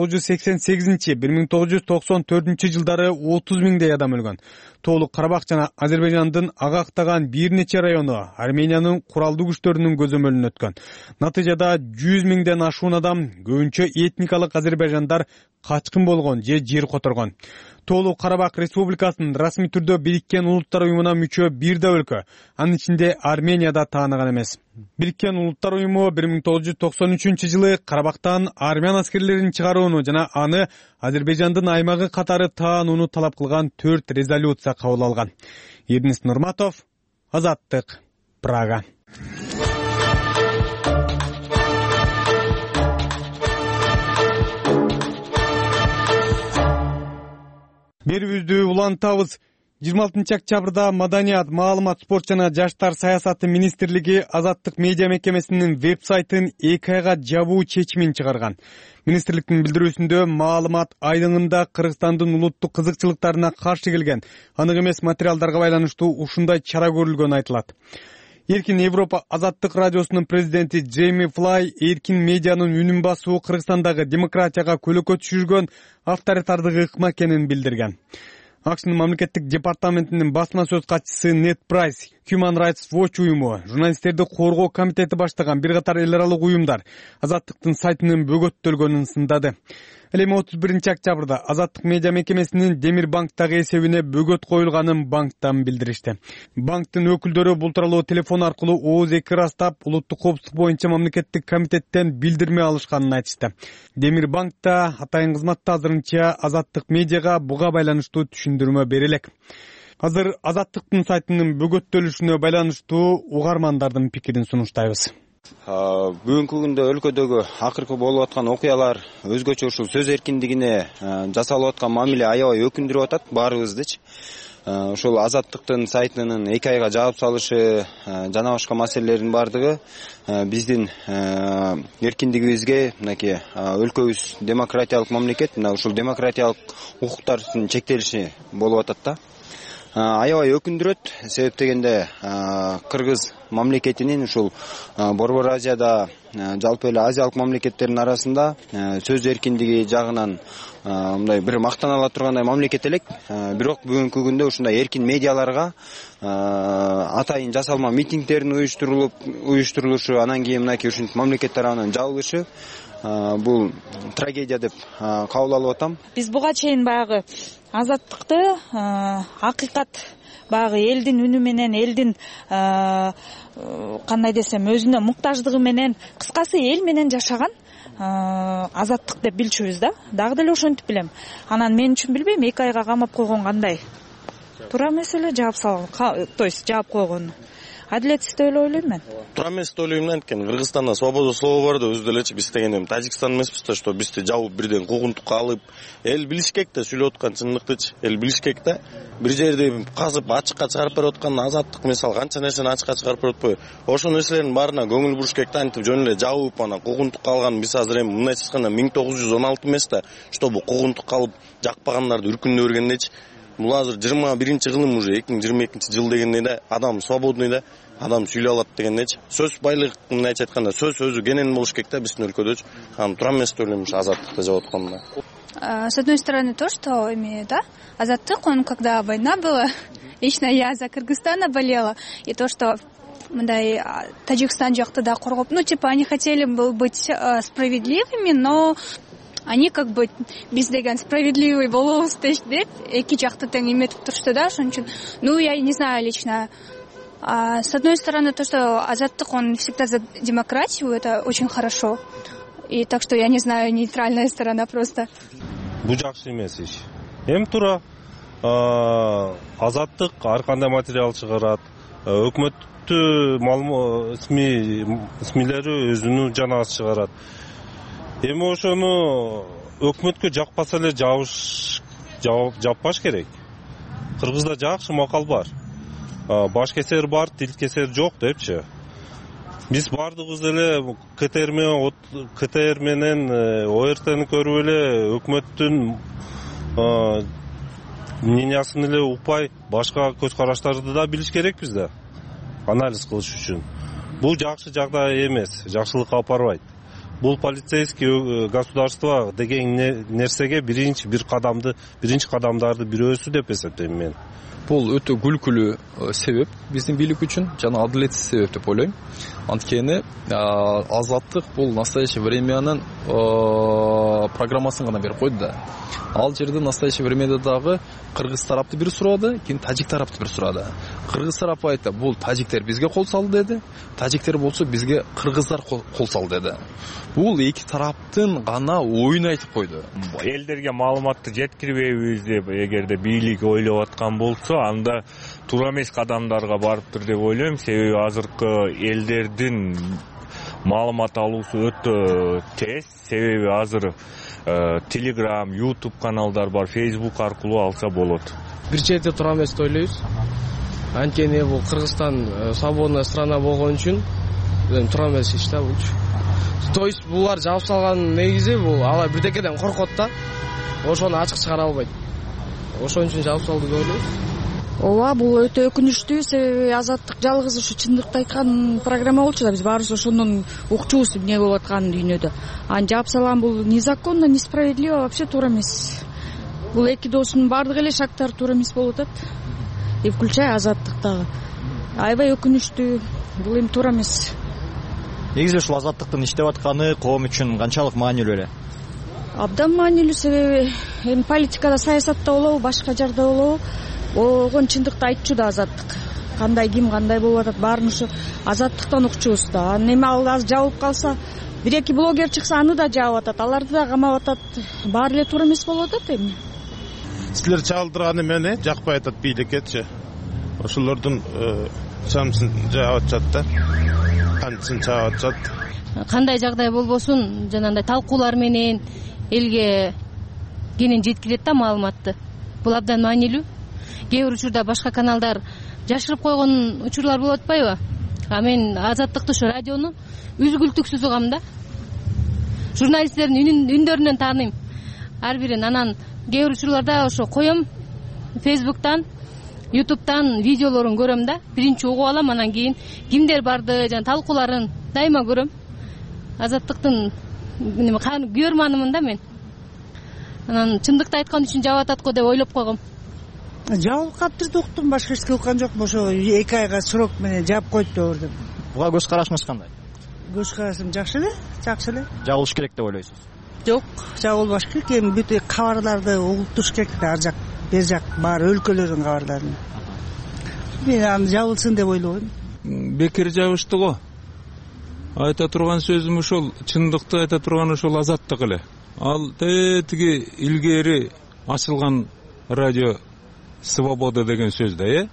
1988-1994-жылдары 30 миңдей адам өлгөн. Тоолуу Карабак жана Азербайжандын агактаган бир нече району Армениянын куралдуу күчтөрүнүн көзөмөлүнөн өткөн. Натыйжада 100 миңден ашуун адам, көбүнчө этникалык азербайжандар качкын болгон же жер которгон. Тоолуу Карабак Республикасынын расмий түрдө Бириккен Улуттар уюмуна мүчө бир да өлкө, анын ичинде Армения да тааныган эмес. Бириккен Улуттар уюму 1993-жылы Карабактан армян аскерлерин чыгарууну жана аны Азербайжандын аймагы катары таанууну талап кылган 4 резолюция кабыл алган. Эрнис Нурматов, Азаттык, Прага. Берүүбүздү улантабыз. 26-октябрда Маданият, маалымат, спорт жана жаштар саясаты министрлиги Азаттык медиа мекемесинин веб-сайтын 2 айга жабуу чечимин чыгарган. Министрликтин билдирүүсүндө маалымат айдыңында Кыргызстандын улуттук кызыкчылыктарына каршы келген анык эмес материалдарга байланыштуу ушундай чара көрүлгөнү айтылат. Эркин Европа Азаттык радиосунун президенти Джейми Флай эркин медианын үнүн басуу Кыргызстандагы демократияга көлөкө түшүргөн авторитардык ыкма экенин билдирген. Акшнын мамлекеттик департаментинин басма сөз катчысы Нет Прайс, Human Rights Watch уюму, журналисттерди коргоо комитети баштаган бир катар эл аралык уюмдар Азаттыктын сайтынын бөгөттөлгөнүн сындады. Ал эми 31-октябрда Азаттык медиа мекемесинин Демир банктагы эсебине бөгөт коюлганын банктан билдиришти. Банктын өкүлдөрү бул тууралуу телефон аркылуу ооз эки ырастап, улуттук коопсуздук боюнча мамлекеттик комитеттен билдирме алышканын айтышты. Демир банкта атайын кызматта азырынча Азаттык медиага буга байланыштуу түшүндүрмө берилек. Азыр Азаттыктын сайтынын бөгөттөлүшүнө байланыштуу угармандардын пикирин сунуштайбыз. Бүгүнкү күндө өлкөдөгү акыркы болуп аткан окуялар өзгөчө ушул сөз эркиндигине жасалып аткан мамиле аябай өкүндүрүп атат баарыбыздычы. Ушул Азаттыктын сайтынын 2 айга жаап салышы жана башка маселелердин бардыгы биздин эркиндигибизге, мынакей өлкөбүз демократиялык мамлекет, мына ушул демократиялык укуктардын чектелиши болуп атат да. Аябай өкүндүрөт, себеп дегенде Кыргыз мамлекетинин ушул Борбор Азияда жалпы эле азиялык мамлекеттердин арасында сөз эркиндиги жагынан мындай бир мактанала тургандай мамлекет элек. Бирок бүгүнкү күндө ушундай эркин медиаларга атайын жасалма митингдердин уюштурулушу, анан кийин мынакей ушинтип мамлекет тарабынан жабылышы бул трагедия деп кабыл алып атам. Биз буга чейин баягы Азаттыкты акыйкат баягы элдин үнү менен, элдин кандай десем, өзүнө муктаждыгы менен, кыскасы эл менен жашаган Азаттык деп билчүбүз да. Дагы деле ошентип билем. Анан мен үчүн билбейм, 2 айга камап койгон кандай туура маселе, жаап салган, то есть жаап койгону. Адилетсиз деп эле ойлойм мен. Туура эмес деп ойлойм анткени Кыргызстанда свобода слова бар да, өзү делечи биз дегенде Тажикстан эмеспиз да, что бизди жабып бирден куугунтукка алып, эл билиш керек да, сүйлөп аткан чындыктычы, эл билиш керек да. Бир жерде казып ачыкка чыгарып берип аткан Азаттык мисалы канча нерсени ачыкка чыгарып берип атпайбы? Ошол нерселердин баарына көңүл буруш керек да, антип жөн эле жабып ана куугунтукка алган биз азыр эми мындай чыкканда 1916 эмес да, чтобы куугунтукка алып жакпагандарды үркүндө бергендечи. Бул азыр 21-кылым уже 2022 жыл дегенде да адам свободный да. адам сүйлөй алат дегендейчи. Сөз байлыгын айтып айтканда сөз өзү кенен болуш керек да биздин өлкөдөчү. Анан турам эмес деп ойлойм азаттыкты жап атканда. С одной стороны, то, что имею, да, Азаттык, он, когда война была, лично я за Кыргызстана болела, и то, что мындай Таджикстан жактыда коргоп, они хотели бы быть справедливыми, но они как бы биз деген справедливый болобуз деп, эки жакты тең эметип турушту да, ошон үчүн, я не знаю лично. С одной стороны, то, что Азаттык, он всегда за демократию, это очень хорошо. И так что я не знаю, нейтральная сторона просто. Бул жакшы эмес иш. Эми туура Азаттык ар кандай материал чыгарат. Өкмөттү СМИлери өзүнүн жанаасы чыгарат. Эми ошону өкмөткө жакпаса эле жаппаш керек. Кыргызда жакшы макал бар. Баш кесер бар, тил кесер жок депчи. Биз бардыгыбыз эле КТР менен ОРТны көрүп эле өкмөттүн мнениясын эле укпай, башка көз караштарды да билиш керекпиз да. Анализ кылыш үчүн. Бул жакшы жагдай эмес, жакшылыкка апарбайт. Бул полицейский государство деген нерсеге биринчи кадамдарды бирөөсү деп эсептейм мен. Бул өтө күлкүлүү себеп биздин бийлик үчүн, жана адилетсиз себеп деп ойлойм. Анткени Азаттык бул настоящее времянын программасын гана берип койду да. Ал жерде настоящее времяда дагы кыргыз тарапты бир сурады, кийин тажик тарапты бир сурады. Кыргыз тарапы айтты, бул тажиктер бизге кол салды деди. Тажиктер болсо бизге кыргыздар кол салды деди. Бул эки тараптын гана оюн айтып койду. Элдерге маалыматты жеткирбейбиз деп эгерде бийлик ойлоп аткан болсо, анда туура эмес кадамдарга барыптыр деп ойлойм. Себеби азыркы элдердин маалымат алуусу өтө тез. Себеби азыр Telegram, YouTube каналдар бар, Facebook аркылуу алса болот. Бир жерде тура эмес деп ойлойбуз. Анткени бул Кыргызстан свободный страна болгон үчүн тура эмес иш да бул. То есть булар жаап салган негизи бул алар бирдекеден коркот да. Ошону ачык чыгара албайт. Ошон үчүн жаап салды деп ойлойбуз. Ооба, бул өтө өкүнүчтүү, себеби Азаттык жалгыз ушу чындыкты айткан программа болчу да, биз баарыбыз ошондон укчубуз эмне болуп атканын дүйнөдө. Аны жаап салган бул незаконно, несправедливо, вообще туура эмес. Бул эки доостун баардык эле шагтары туура эмес болуп атат. И включая Азаттыктагы. Аябай өкүнүчтүү, бул эми туура эмес. Негизи ушул Азаттыктын иштеп атканы коом үчүн канчалык маанилүү эле? Абдан маанилүү, себеби эми политикада, саясатта болобу, башка жерде болобу, болгон чындыкты айтчу да Азаттык. Кандай ким кандай болуп атат, баарын ушу Азаттыктан укчубуз да. Анан эми ал азыр жабылып калса, бир-эки блогер чыкса аны да жаап атат, аларды да камап атат. Баары эле туура эмес болуп атат эми. Силер чагылдырганы мени жакпай атат бийликкечи. Ошолордун чамсын жаап атышат да. Кантсын чаап атышат. Кандай жагдай болбосун, жанагындай талкуулар менен элге кенен жеткирет да маалыматты. Бул абдан маанилүү. Кээ бир учурда башка каналдар жашырып койгон учурлар болуп атпайбы? А мен Азаттыкты, ошо радиону үзгүлтүксүз угам да. Журналисттердин үндөрүнөн тааныйм. Ар бирин. Анан кээ бир учурларда ошо коем Facebook'тан, YouTube'тан видеолорун көрөм да. Биринчи угуп алам, анан кийин кимдер барды, жана талкууларын дайыма көрөм. Азаттыктын көрманымын да мен. Анан чындыкты айткан үчүн жаап атат го деп ойлоп койгом. Жабылып калыптыр деп уктум, башка эч уккан жокмун. Ошо 2 айга срок менен жаап койду деп көрдүм. Буга көз карашыңыз кандай? Көз карашым жакшы эле, жакшы эле. Жабылыш керек деп ойлойсуз? Жок, жабылбаш керек. Эми бүт кабарларды угуптуруш керек да, ар жак, бер жак, баары өлкөлөрдүн кабарларын. Мен аны жабылсын деп ойлойм. Бекер жабышты го. Айта турган сөзүм ошол, чындыкты айта турган ошол Азаттык эле. Ал тиги илгери ачылган радио Свобода деген сөз да,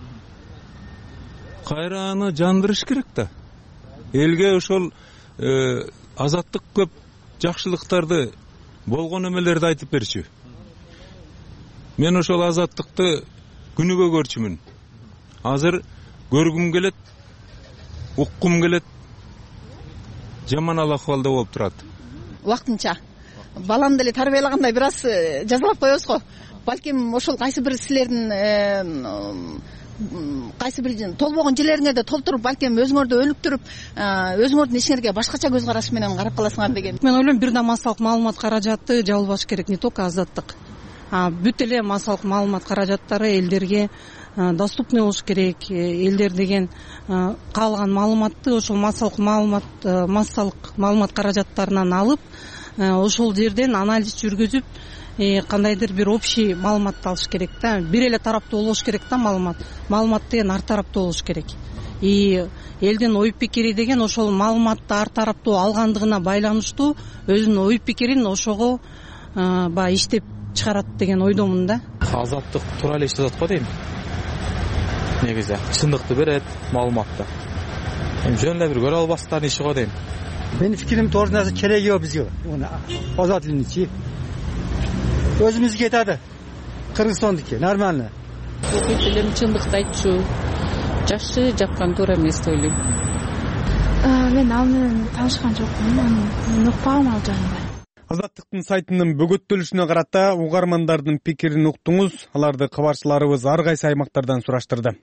кайра аны жандырыш керек да. Элге ошол Азаттык көп жакшылыктарды, болгон эмелерди айтып берчү. Мен ошол Азаттыкты күнүгө көрчүмүн. Азыр көргүм келет, уккум келет. Жаман ахвалда болуп турат. Убактынча баламды эле тарбиялагандай бир аз жазалап коебуз го. Балким ошол кайсы бир силердин кайсы бир толбогон жерлериңерди толтуруп балким өзүңөрдү өнүктүрүп өзүңөрдүн ишиңерге башкача көз караш менен карап каласыңар деген. Мен ойлойм бир да массалык маалымат каражаты жабылбаш керек, не только Азаттык, бүт эле массалык маалымат каражаттары элдерге доступный болуш керек. Элдер деген каалаган маалыматты ошол массалык маалымат каражаттарынан алып, ошол жерден анализ жүргүзүп, кандайдыр бир общий маалыматты алыш керек да. Бир эле тараптуу болбош керек да маалымат деген ар тараптуу болуш керек. Элдин ой пикири деген ошол маалыматты ар тараптуу алгандыгына байланыштуу өзүнүн ой пикирин ошого баягы иштеп чыгарат деген ойдомун да. Азаттык туура эле иштеп атат го дейм. Негизи чындыкты берет, маалыматты. Жөн эле бир көрө албастардын иши го дейм. Менин фикирим туура нерсе кереги жок бизге. Азаттыкчы өзүбүзгө кетadi. Кыргызстандыкы нормально. Элем чындыкты айтчу. Жакшы жапкан туура эмес деп ойлойм. Мен ал менен таанышкан жокмун. Мен укпагам ал жагында. Азаттыктын сайтынын бөгөттөлүшүнө карата угармандардын пикирин уктуңуз. Аларды кабарчыларыбыз ар кайсы аймактардан сураштырды.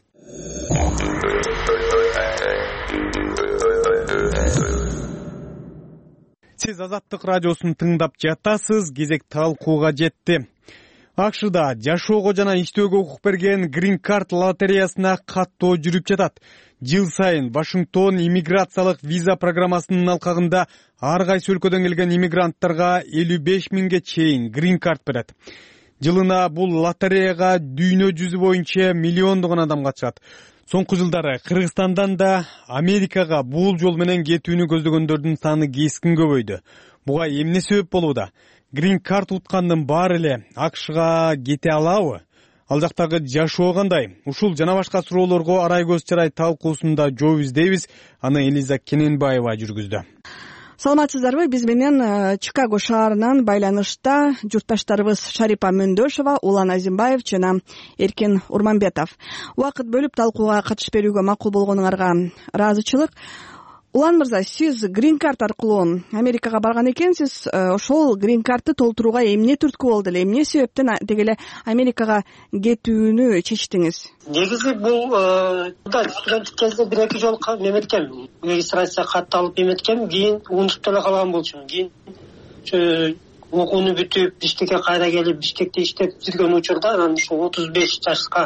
Сиз Азаттык радиосун тыңдап жатасыз. Кезек талкууга жетти. АКШда жашоого жана иштөөгө укук берген Green Card лотереясына каттоо жүрүп жатат. Жыл сайын Вашингтон иммиграциялык виза программасынын алкагында ар кайсы өлкөдөн келген иммигранттарга 55 миңге чейин Green Card берет. Жылына бул лотереяга дүйнө жүзү боюнча миллиондогон адам катышат. Соңку жылдары Кыргызстандан да Америкага бул жол менен кетүүнү көздөгөндөрдүн саны кескин көбөйдү. Буга эмне себеп болууда? Green Card уткандын баары эле АКШга кете алабы? Ал жактагы жашоо кандай? Ушул жана башка суроолорго арай көз чарай талкуусунда жооп издейбиз. Аны Элиза Кененбаева жүргүздү. Саламатсыздарбы? Биз менен Чикаго шаарынан байланышта журтташтарыбыз Шарипа Мөндөшова, Улан Азимбаев жана Эркин Урманбетов. Убакыт бөлүп талкууга катышып берүүгө макул болгонуңарга ыраазычылык. Улан мырза, сиз Green Card аркылуу Америкага барган экенсиз. Ошол Green Cardты толтурууга эмне түрткү болду эле? Эмне себептен дегеле Америкага кетүүнү чечтиңиз? Негизи бул студенттик кезде 1-2 жолу эметкем. Регистрация катты алып эметкем, кийин унутуп деле калган болчумун. Кийин окууну бүтүп, Бишкекке кайра келип, Бишкекте иштеп жүргөн учурда анан ушу 35 жашка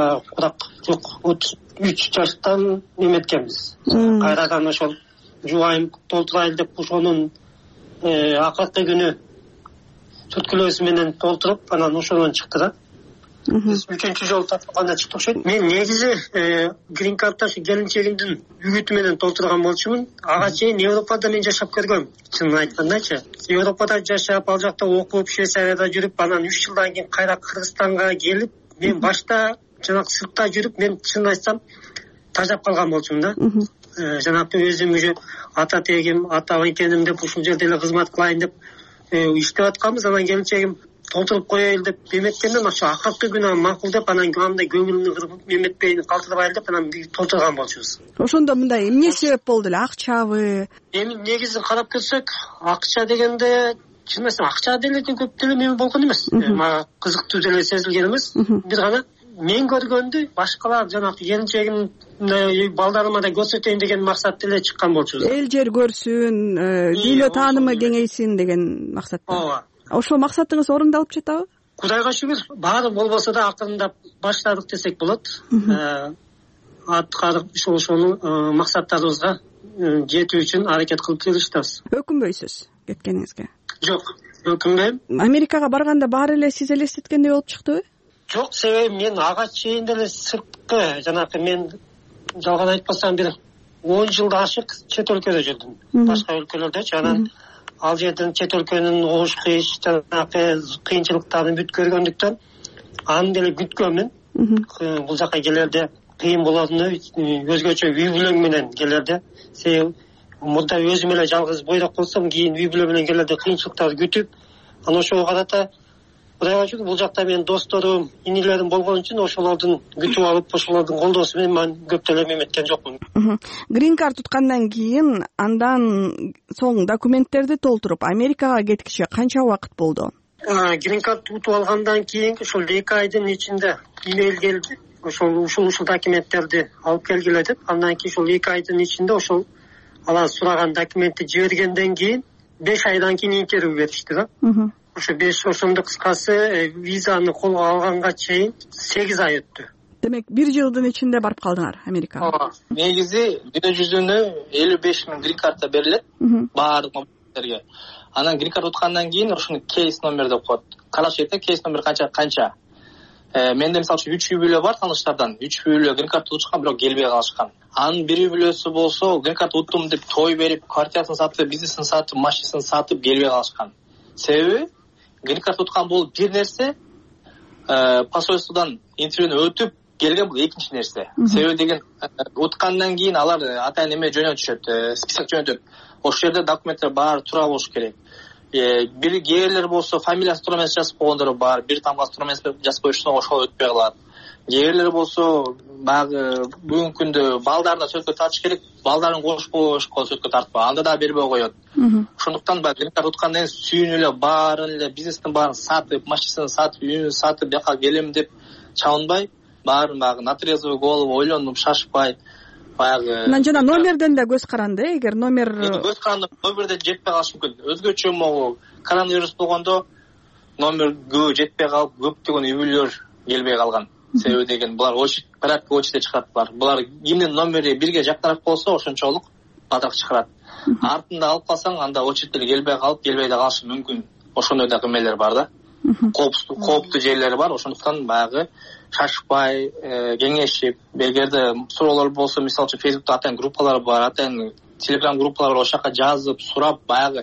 жок 33 жаштан эметкенбиз. Кайрадан ошол жубайым толтурайын деп ошонун акыркы күнү түрткүлөөсү менен толтуруп, анан ошондон чыкты да. Биз 3-чү жолу тапканда чыкты окшойт. Мен негизи Green Card'та келинчегимдин үгүтү менен толтурган болчумун. Ага чейин Европада мен жашап көргөм. Чынын айткандачы, Европада жашап, ал жакта окуп, Швейцарияда жүрүп, анан 3 жылдан кийин кайра Кыргызстанга келип, мен башта жанагы сыртта жүрүп, мен чынын айтсам тажап калган болчумун да. Жанагы өзүм уже ата тегим, ата экеним деп ушул жерде эле кызмат кылайын деп иштеп атканбыз. Анан келинчегим толтуруп коеюн деп эметкенден ошо акыркы күнү макул деп, анан андай көңүлүмдү кырып эметпейин, калтырбайын деп анан толтурган болчубуз. Ошондо мындай эмне себеп болду эле? Акчабы? Эми негизин карап көрсөк, акча дегенде чын айтсам акча деле көп деле мен болгон эмес. Мага кызыктуу деле сезилген эмес. Бир гана мен көргөндү башкалар жанагы келинчегим балдарыма да көрсөтөйүн деген максат эле чыккан болчубуз. Эл жер көрсүн, дүйнө таанымы кеңейсин деген максатта. Ооба. Ошол максатыңыз орундалып жатабы? Кудайга шүгүр, баары болбосо да акырындап баштадык десек болот. Аткарып ошонун максаттарыбызга жетүү үчүн аракет кылып келиштебиз. Өкүнбөйсүз кеткениңизге? Жок, өкүнбөйм. Америкага барганда баары эле сиз элестеткендей болуп чыктыбы? Жок, себеби мен ага чейин деле сырткы, жанагы мен жалган айтпасам бир 10 жылда ашык чет өлкөдө жүрдүм. Башка өлкөлөрдөчү. Анан ал жерден чет өлкөнүн оош кыйш, жанагы кыйынчылыктарын бүт көргөндүктөн аны деле күткөнмүн. Бул жака келерде кыйын болоруну, өзгөчө үй бүлөң менен келерде. Себеби мурда өзүм эле жалгыз бойдок болсом, кийин үй бүлө менен келерде кыйынчылыктарды күтүп, анан ошого карата Кудайга шүгүр, бул жакта менин досторум, инилерим болгон үчүн ошолордун күтүп алып, ошолордун колдоосу менен мен көп деле эметкен жокмун. Green Card уткандан кийин андан соң документтерди толтуруп Америкага кеткиче канча убакыт болду? Green Card утуп алгандан кийин ошол 2 айдын ичинде имейл келди. ушул документтерди алып келгиле деп, андан кийин ошол 2 айдын ичинде ошол алар сураган документти жибергенден кийин 5 айдан кийин интервью беришти да. Ошо 5 ошондо кыскасы визаны колго алганга чейин 8 ай өттү. Демек 1 жылдын ичинде барып калдыңар Америкага. Негизи дүйнө жүзүнө 55 000 грин карта берилет баардык мамлекеттерге. Анан грин карта уткандан кийин ошону кейс номер деп коет. Караш керек, кейс номер канча. Менде мисалы үчүн 3 үй бүлө бар тааныштардан. 3 үй бүлө грин карта утушкан, бирок келбей калышкан. Анын бир үй бүлөсү болсо грин карта уттум деп той берип, квартирасын сатып, бизнесин сатып, машинасын сатып келбей калышкан. Себеби грин карта уткан бул бир нерсе, посольстводон интервьюну өтүп келген бул экинчи нерсе. Себеби деген уткандан кийин алар атайын эме жөнөтүшөт, список жөнөтөт. Ошол жерде документтер баары туура болуш керек. Бир кээрлер болсо фамилиясы туура эмес жазып койгондор бар, бир тамгасы туура эмес жазып коюшса ошол өтпөй калат. Кээрлер болсо баягы бүгүнкү күндө балдарына сөткө тартыш керек, балдарын кошпошко сөткө тартпа, анда да бербей коет. Ошондуктан грин карта уткандан кийин сүйүнүп эле баарын эле бизнестин баарын сатып, машинасын сатып, үйүн сатып, жака келем деп чабынбай, баарын баягы на трезвую голову ойлонуп, шашпай баягы. Анан жана номерден да көз каранды, эгер номер көз каранды, номерде жетпей калышы мүмкүн. Өзгөчө могу коронавирус болгондо номерге жетпей калып, көптөгөн үй бүлөлөр келбей калган. Себеби деген булар порядка очередь чыгартпар. Булар кимдин номери бирге жакыныраак болсо ошончолук бадак чыгарат. Артында алып калсаң, анда очередь келбей калып, келбей да калышы мүмкүн. Ошондой да эмелер бар да. Кооптуу жерлери бар. Ошондуктан баягы шашпай, кеңешип, эгерде суроолор болсо, мисалы үчүн Facebook'та атайын группалар бар, атайын Telegram группалар бар, ошол жака жазып, сурап, баягы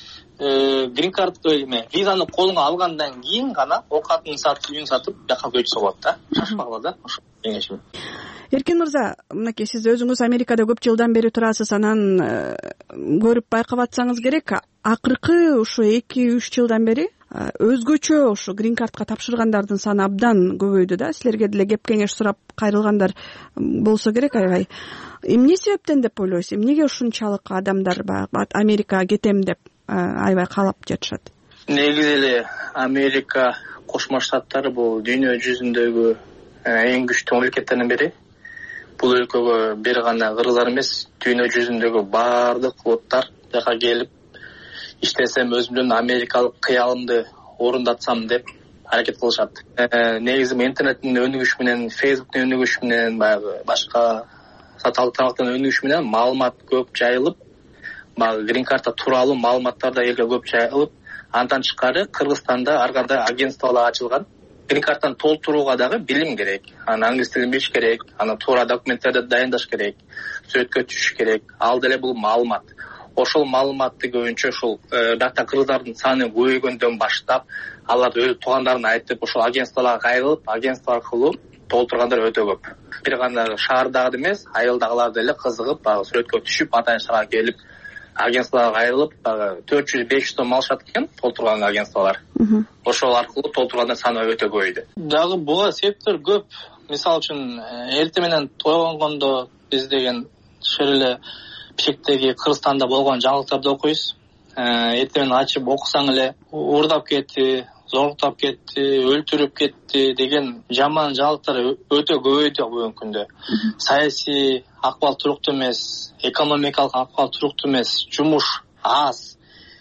грин карта визаны колуңа алгандан кийин гана оокатын сатып, үйүн сатып, жака көчсө болот да. Шашпагыла да, ошо кеңешим. Эркин мырза, мынакей сиз өзүңүз Америкада көп жылдан бери турасыз, анан көрүп байкап атсаңыз керек, акыркы ушу 2-3 жылдан бери өзгөчө ушу грин картка тапшыргандардын саны абдан көбөйдү да. Силерге деле кеп кеңеш сурап кайрылгандар болсо керек аябай. Эмне себептен деп ойлойсуз? Эмнеге ушунчалык адамдар Америкага кетем деп аябай каалап жатышат? Негизи эле Америка Кошмо Штаттары бул дүйнө жүзүндөгү эң күчтүү мамлекеттердин бири. Бул өлкөгө бир гана кыргыздар эмес, дүйнө жүзүндөгү баардык улуттар жака келип иштесем, өзүмдүн америкалык кыялымды орундатсам деп аракет кылышат. Негизи интернеттин өнүгүшү менен, Facebook'тун өнүгүшү менен, баягы башка саталык тармактын өнүгүшү менен маалымат көп жайылып, баягы грин карта тууралуу маалыматтар да элге көп жайылып, андан тышкары Кыргызстанда ар кандай агентстволор ачылган. Грин картаны толтурууга дагы билим керек. Анан англис тилин билиш керек, анан туура документтерди дайындаш керек, сөткө түшүш керек. Ал деле бул маалымат. Ошол маалыматты көбүнчө ушул дата кыргыздардын саны көбөйгөндөн баштап, алар өз туугандарына айтып, ошол агентстволорго кайрылып, агентство аркылуу толтургандар өтө көп. Бир гана шаардагы эмес, айылдагылар деле кызыгып, баягы сүрөткө түшүп, атайын шаарга келип, агентстволорго кайрылып, 400-500 сом алышат экен толтурган агентстволор. Ошол аркылуу толтургандар саны өтө көбөйдү. Дагы буга себептер көп. Мисалы үчүн эртең менен тойгондо биз деген шереле пишектеги Кыргызстанда болгон жаңылыктарды окуйбуз. Эртең менен ачып окусаң эле уурдап кетти, зорлуктап кетти, өлтүрүп кетти деген жаман жаңылыктар өтө көбөйдү бүгүнкү күндө. Саясий акыбал туруктуу эмес, экономикалык акыбал туруктуу эмес, жумуш аз.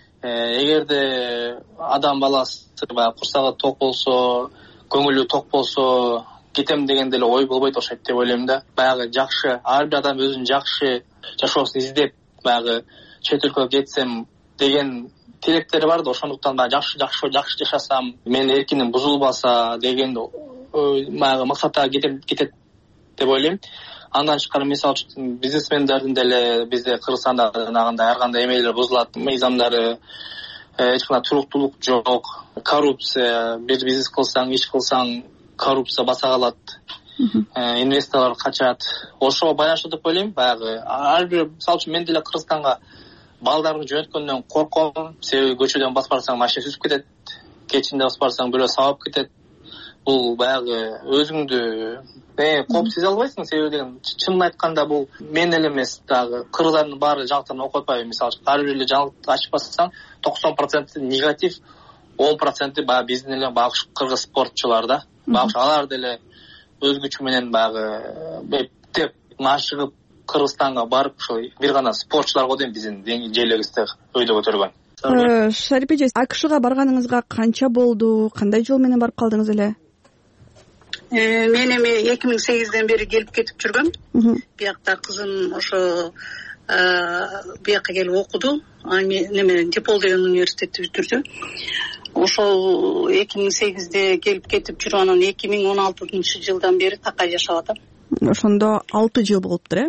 Эгерде адам баласы баягы курсагы ток болсо, көңүлү ток болсо, кетем деген деле ой болбойт окшойт деп ойлойм да. Баягы жакшы, ар бир адам өзүнүн жакшы жашоосун издеп, баягы чет өлкөгө кетсем деген тилектери бар да. Ошондуктан баягы жакшы жашасам, менин эркиним бузулбаса деген баягы максатка кетет деп ойлойм. Андан тышкары мисалы үчүн бизнесмендердин деле бизде Кыргызстанда жанагындай ар кандай эмелер бузулат, мыйзамдары, эч кандай туруктуулук жок, коррупция, бир бизнес кылсаң, иш кылсаң коррупция баса калат. Инвесторлор качат. Ошого байланыштуу деп ойлойм. Баягы ар бир мисалы үчүн мен деле Кыргызстанга балдарымды жөнөткөндөн корком. Себеби көчөдөн басып барсаң машина сүзүп кетет, кечинде басып барсаң бирөө сабап кетет. Бул баягы өзүңдү коп сезе албайсың. Себеби деген чынын айтканда бул мен эле эмес, дагы кыргыздардын баары жаңылыктарын окуп атпайбы. Мисалы үчүн ар бир эле жаңылыкты ачып бассаң 90% негатив, 10% баягы биздин эле баягы кыргыз спортчулар да. Баягы алар деле өз күчү менен баягы эптеп машыгып Кыргызстанга барып ошо бир гана спортчулар го дейм биздин желегибизде өйдө көтөргөн. Шарип эже, АКШга барганыңызга канча болду, кандай жол менен барып калдыңыз эле? Мен эми 2008ден бери келип кетип жүргөм. Биякта кызым ошо бияка келип окуду. Неме Депол деген университетти бүтүрдү. Ошол 2008де келип кетип жүрүп, анан 2016-жылдан бери такай жашап атам. Ошондо 6 жыл болуптур,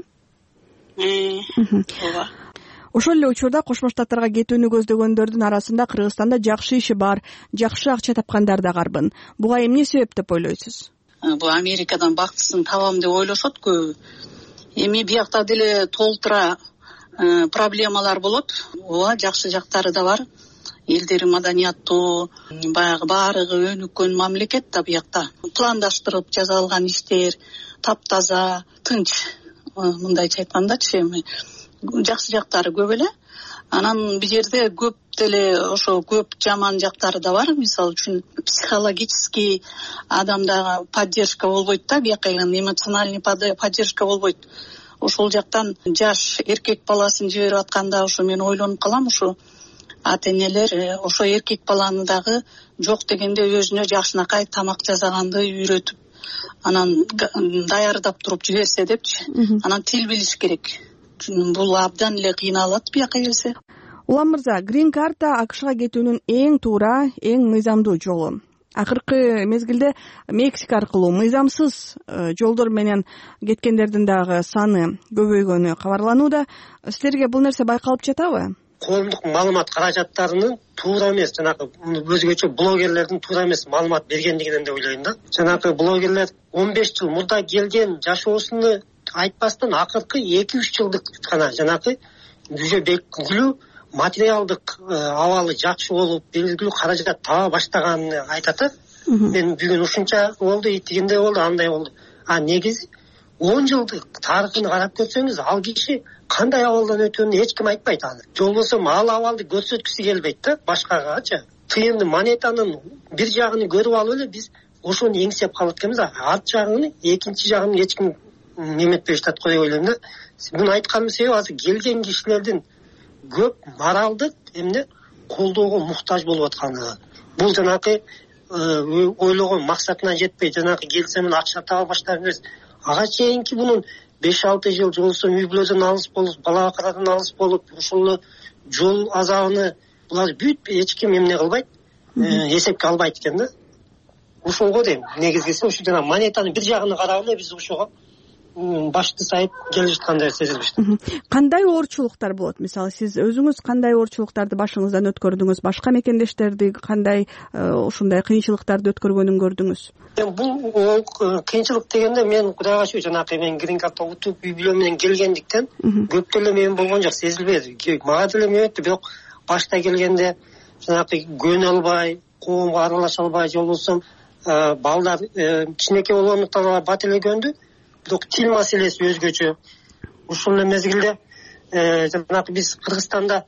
ооба. Ошол эле учурда Кошмо Штаттарга кетүүнү көздөгөндөрдүн арасында Кыргызстанда жакшы иши бар, жакшы акча тапкандар да карбын. Буга эмне себеп деп ойлойсуз? Бул Америкадан бактысын табам деп ойлошот көбү. Эми биякта деле толтура проблемалар болот. Ооба, жакшы жактары да бар. Элдери маданияттуу, баягы баарыгы өнүккөн мамлекет да биякта. Пландаштырып жасалган иштер, таптаза, тынч. Мындайча айткандачы, эми жакшы жактары көп эле. Анан бул жерде көп деле ошо көп жаман жактары да бар. Мисалы үчүн психологический адамда поддержка болбойт да, бияка эмоциональный поддержка болбойт. Ошол жактан жаш эркек баласын жиберип атканда ошо мен ойлонуп калам, ошо ата-энелер ошо эркек баланы дагы жок дегенде өзүнө жакшынакай тамак жасаганды үйрөтүп, анан даярдап туруп жиберсе депчи. Анан тил билиш керек. Бул абдан эле кыйналат бияка келсе. Улам мырза, грин карта АКШга кетүүнүн эң туура, эң мыйзамдуу жолу. Акыркы мезгилде Мексика аркылуу мыйзамсыз жолдор менен кеткендердин дагы саны көбөйгөнү кабарланууда. Силерге бул нерсе байкалып жатабы? Коомдук маалымат каражаттарынын туура эмес, жанагы өзгөчө блогерлердин туура эмес маалымат бергендигинен деп ойлойм да. Жанагы блогерлер 15 жыл мурда келген жашоосуну айтпастан акыркы 2-3 жылдык гана жанагы жүзө белгилүү материалдык абалы жакшы болуп, белгилүү каражат таба баштаганын айтат. Мен билген ушунча болду, тигиндей болду, андай болду. Негизи 10 жылдык тарыхын карап көрсөңүз, ал киши кандай абалдан өтөөнү эч ким айтпайт аны. Жолбосо ал абалды көрсөткүсү келбейт да башкагачы. Тыйынды монетанын бир жагын көрүп алып эле биз ошону эңсеп калат экенбиз. Арт жагын, экинчи жагын эч ким неметпей жатат го деп ойлойм да. Муну айтканымдын себеби азыр келген кишилердин көп моралдык эмне колдоого муктаж болуп аткандыгы. Бул жанагы ойлогон максатына жетпей, жанагы келсе мен акча таба баштап эмес. Ага чейинки мунун 5-6 жыл жолсун үй бүлөдөн алыс болуп, бала бакадан алыс болуп, ушул жол азабын булар бүт эч ким эмне кылбайт, эсепке албайт экен да. Ушулго дейм. Негизгиси ушу жана монетанын бир жагын карап эле биз ушуга башты сайып келе жаткандай сезилиштим. Кандай оорчулуктар болот? Мисалы, сиз өзүңүз кандай оорчулуктарды башыңыздан өткөрдүңүз? Башка мекендештерди кандай ушундай кыйынчылыктарды өткөргөнүн көрдүңүз? Бул кыйынчылык дегенде мен Кудайга шүгүр, жанагы мен грин карта утуп үй бүлө менен келгендиктен көп деле мен болгон жок, сезилбеди. Мага деле эметти, бирок башта келгенде жанагы көнө албай, коомго аралаша албай, жолбосо балдар кичинекей болгондуктан бат эле көндү. Бирок тил маселеси өзгөчө. Ушул мезгилде жанагы биз Кыргызстанда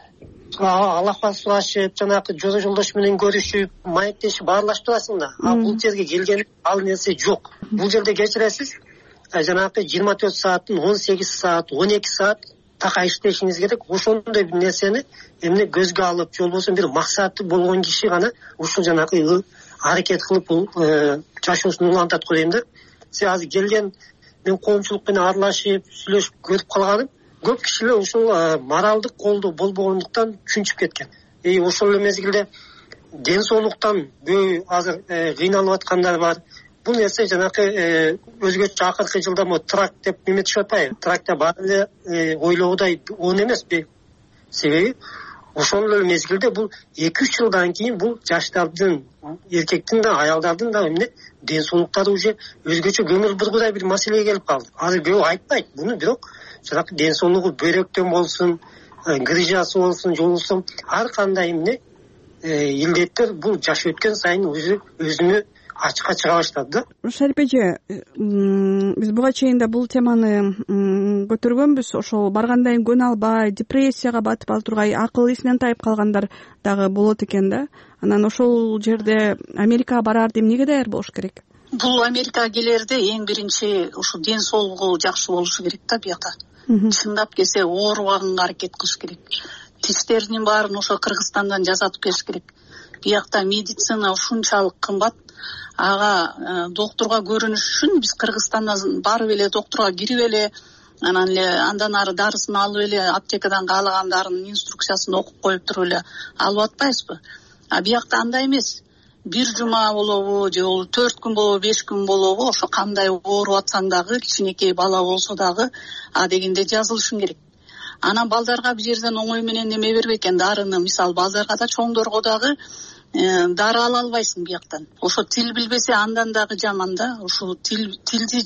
Аллахка сурашып, жанагы жолдо жолдош менен көрүшүп, маектешип баарлашып турасың да. Бул жерге келген ал нерсе жок. Бул жерде кечиресиз, жанагы 24 сааттын 18 саат, 12 саат такай иштешиңиз керек. Ошондой бир нерсени эмне көзгө алып, жолбосо бир максаты болгон киши гана ушул жанагы аракет кылып бул жашоосун улантат го дейм да. Сиз азыр келген мен коомчулук менен аралашып, сүйлөшүп көрүп калганым, көп кишилер ушул моралдык колдоо болбогондуктан чүнчүп кеткен. Ошол эле мезгилде ден соолуктан көп азыр кыйналып аткандар бар. Бул нерсе жанагы өзгөчө акыркы жылда трак деп неметишип атпайбы? Тракта баары эле ойлогудай он эмеспи? Себеби ошол эле мезгилде бул 2-3 жылдан кийин бул жаштардын, эркектин да, аялдардын да эмне ден соолуктары уже өзгөчө көңүл бургудай бир маселеге келип калды. Азыр көп айтпайт буну, бирок жанагы ден соолугу бөйрөктөн болсун, грыжасы болсун, жолбосо ар кандай эмне илдеттер бул жаш өткөн сайын өзүнө ачыкка чыга баштады да. Шарип эже, биз буга чейин да бул теманы көтөргөнбүз. Ошол барганда көнө албай, депрессияга батып ал тургай, акыл эсинен тайып калгандар дагы болот экен да. Анан ошол жерде Америкага бараар деп эмнеге даяр болуш керек? бул Америкага келерде эң биринчи ушу ден соолугу жакшы болушу керек да биякта. Чындап келсе оорубаганга аракет кылыш керек. Тиштеринин баарын ошо Кыргызстандан жасатып келиш керек. Биякта медицина ушунчалык кымбат. Ага доктурга көрүнүш үчүн биз Кыргызстандан барып эле доктурга кирип эле анан эле андан ары дарысын алып эле аптекадан каалаган дарынын инструкциясын окуп коюп туруп эле алып атпайбызбы? А биякта андай эмес. Бир жума болобу же болбосо 4 күн болобу 5 күн болобу ошо кандай ооруп атсаң дагы кичинекей бала болсо дагы дегенде жазылышың керек. Анан балдарга бир жерден оңой менен неме бербейт экен дарыны. Мисалы балдарга да чоңдорго дагы дары ала албайсың бияктан. Ошо тил билбесе андан дагы жаман да. Ошо тилди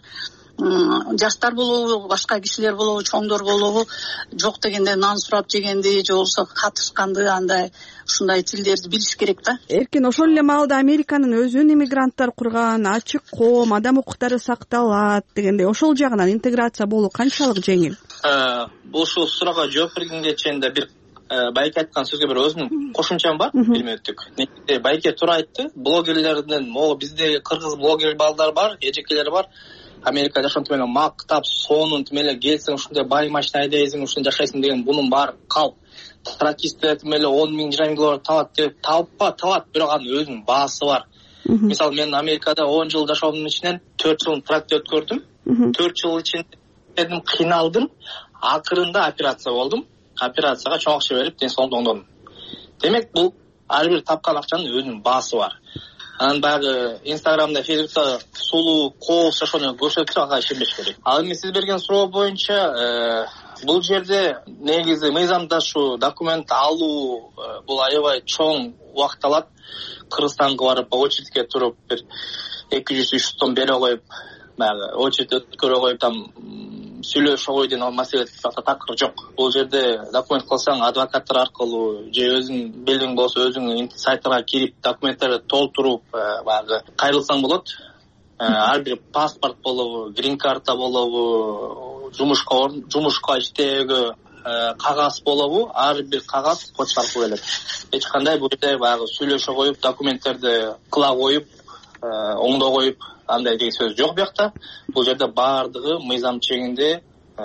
жаштар болобу, башка кишилер болобу, чоңдор болобу, жок дегенде нан сурап жегенди же болбосо катышканды андай ушундай тилдерди билиш керек да. Эркин, ошол эле маалда Американын өзүн иммигранттар курган, ачык коом, адам укуктары сакталат дегенде ошол жагынан интеграция болуу канчалык жеңил? Ушул суроого жооп бергенге чейин да бир Байке айткан сөзгө бир өзүмдүн кошумчам бар, билметтик. Негизи Байке туура айтты. Блогерлерден, могу бизде кыргыз блогер балдар бар, эжекелер бар. Америкада жашоонту менен мактап, сонун тимеле келсең ушундай бай машина айдайсың, ушундай жашайсың деген бунун баары калп. Тракистер тимеле 10 000 20 000 доллар талат деп талат, бирок анын өзүнүн баасы бар. Мисалы мен Америкада 10 жыл жашоомдун ичинен 4 жылын тракте өткөрдүм. 4 жыл ичинде кыйналдым. Акырында операция болдум. Операцияга чоң акча берип ден соолугумду оңдодум. Демек бул ар бир тапкан акчанын өзүнүн баасы бар. Анан баягы Инстаграмда, Фейсбукта сулуу кооз жашоону көрсөтсө ага ишенбеш керек. Ал эми сиз берген суроо боюнча бул жерде негизи мыйзамдашу, документ алуу бул аябай чоң убакыт алат. Кыргызстанга барып очередке туруп бир 200-300 сом бере коюп, баягы очередь өткөрө коюп там сүйлөшө кой деген маселе такыр жок. Бул жерде документ кылсаң адвокаттар аркылуу же өзүң билдиң болсо өзүң сайттарга кирип документтерди толтуруп баягы кайрылсаң болот. Ар бир паспорт болобу, грин карта болобу, жумушка иштөөгө кагаз болобу, ар бир кагаз почта аркылуу келет. Эч кандай бул жерде баягы сүйлөшө коюп документтерди кыла коюп, оңдо коюп андай деген сөз жок биякта. Бул жерде баардыгы мыйзам чегинде.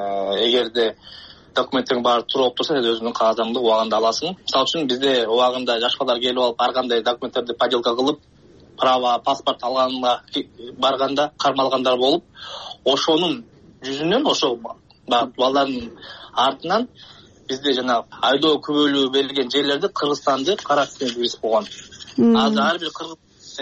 Эгерде документтериң баары туура болуп турса, сен өзүңдүн кагазыңды убагында аласың. Мисалы үчүн бизде убагында жаш балдар келип алып ар кандай документтерди подделка кылып, права, паспорт алганга барганда кармалгандар болуп, ошонун жүзүнөн, ошо балдардын артынан бизде жана айдоо күбөлүү берилген жерлерде Кыргызстанды кара листеге киргизип койгон. Азыр ар бир кыргыз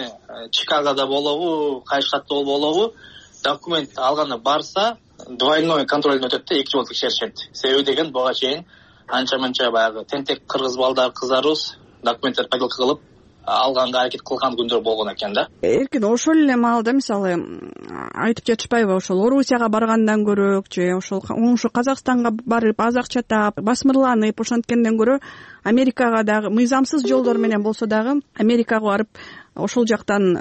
Чикагода болобу, Кайшатта болобу, документ алганда барса, двойной контролдон өтөт да, 2 жол текшеришет. Себеби деген буга чейин анча-манча баягы тентек кыргыз балдар, кыздарыбыз документтерди подделка кылып алганга аракет кылган күндөр болгон экен да. Эркин, ошол эле маалда мисалы айтып жатышпайбы, ошол Орусияга баргандан көрө же ошол Казакстанга барып аз акча таап, басмырланып ошонткенден көрө Америкага дагы мыйзамсыз жолдор менен болсо дагы Америкага барып ошол жактан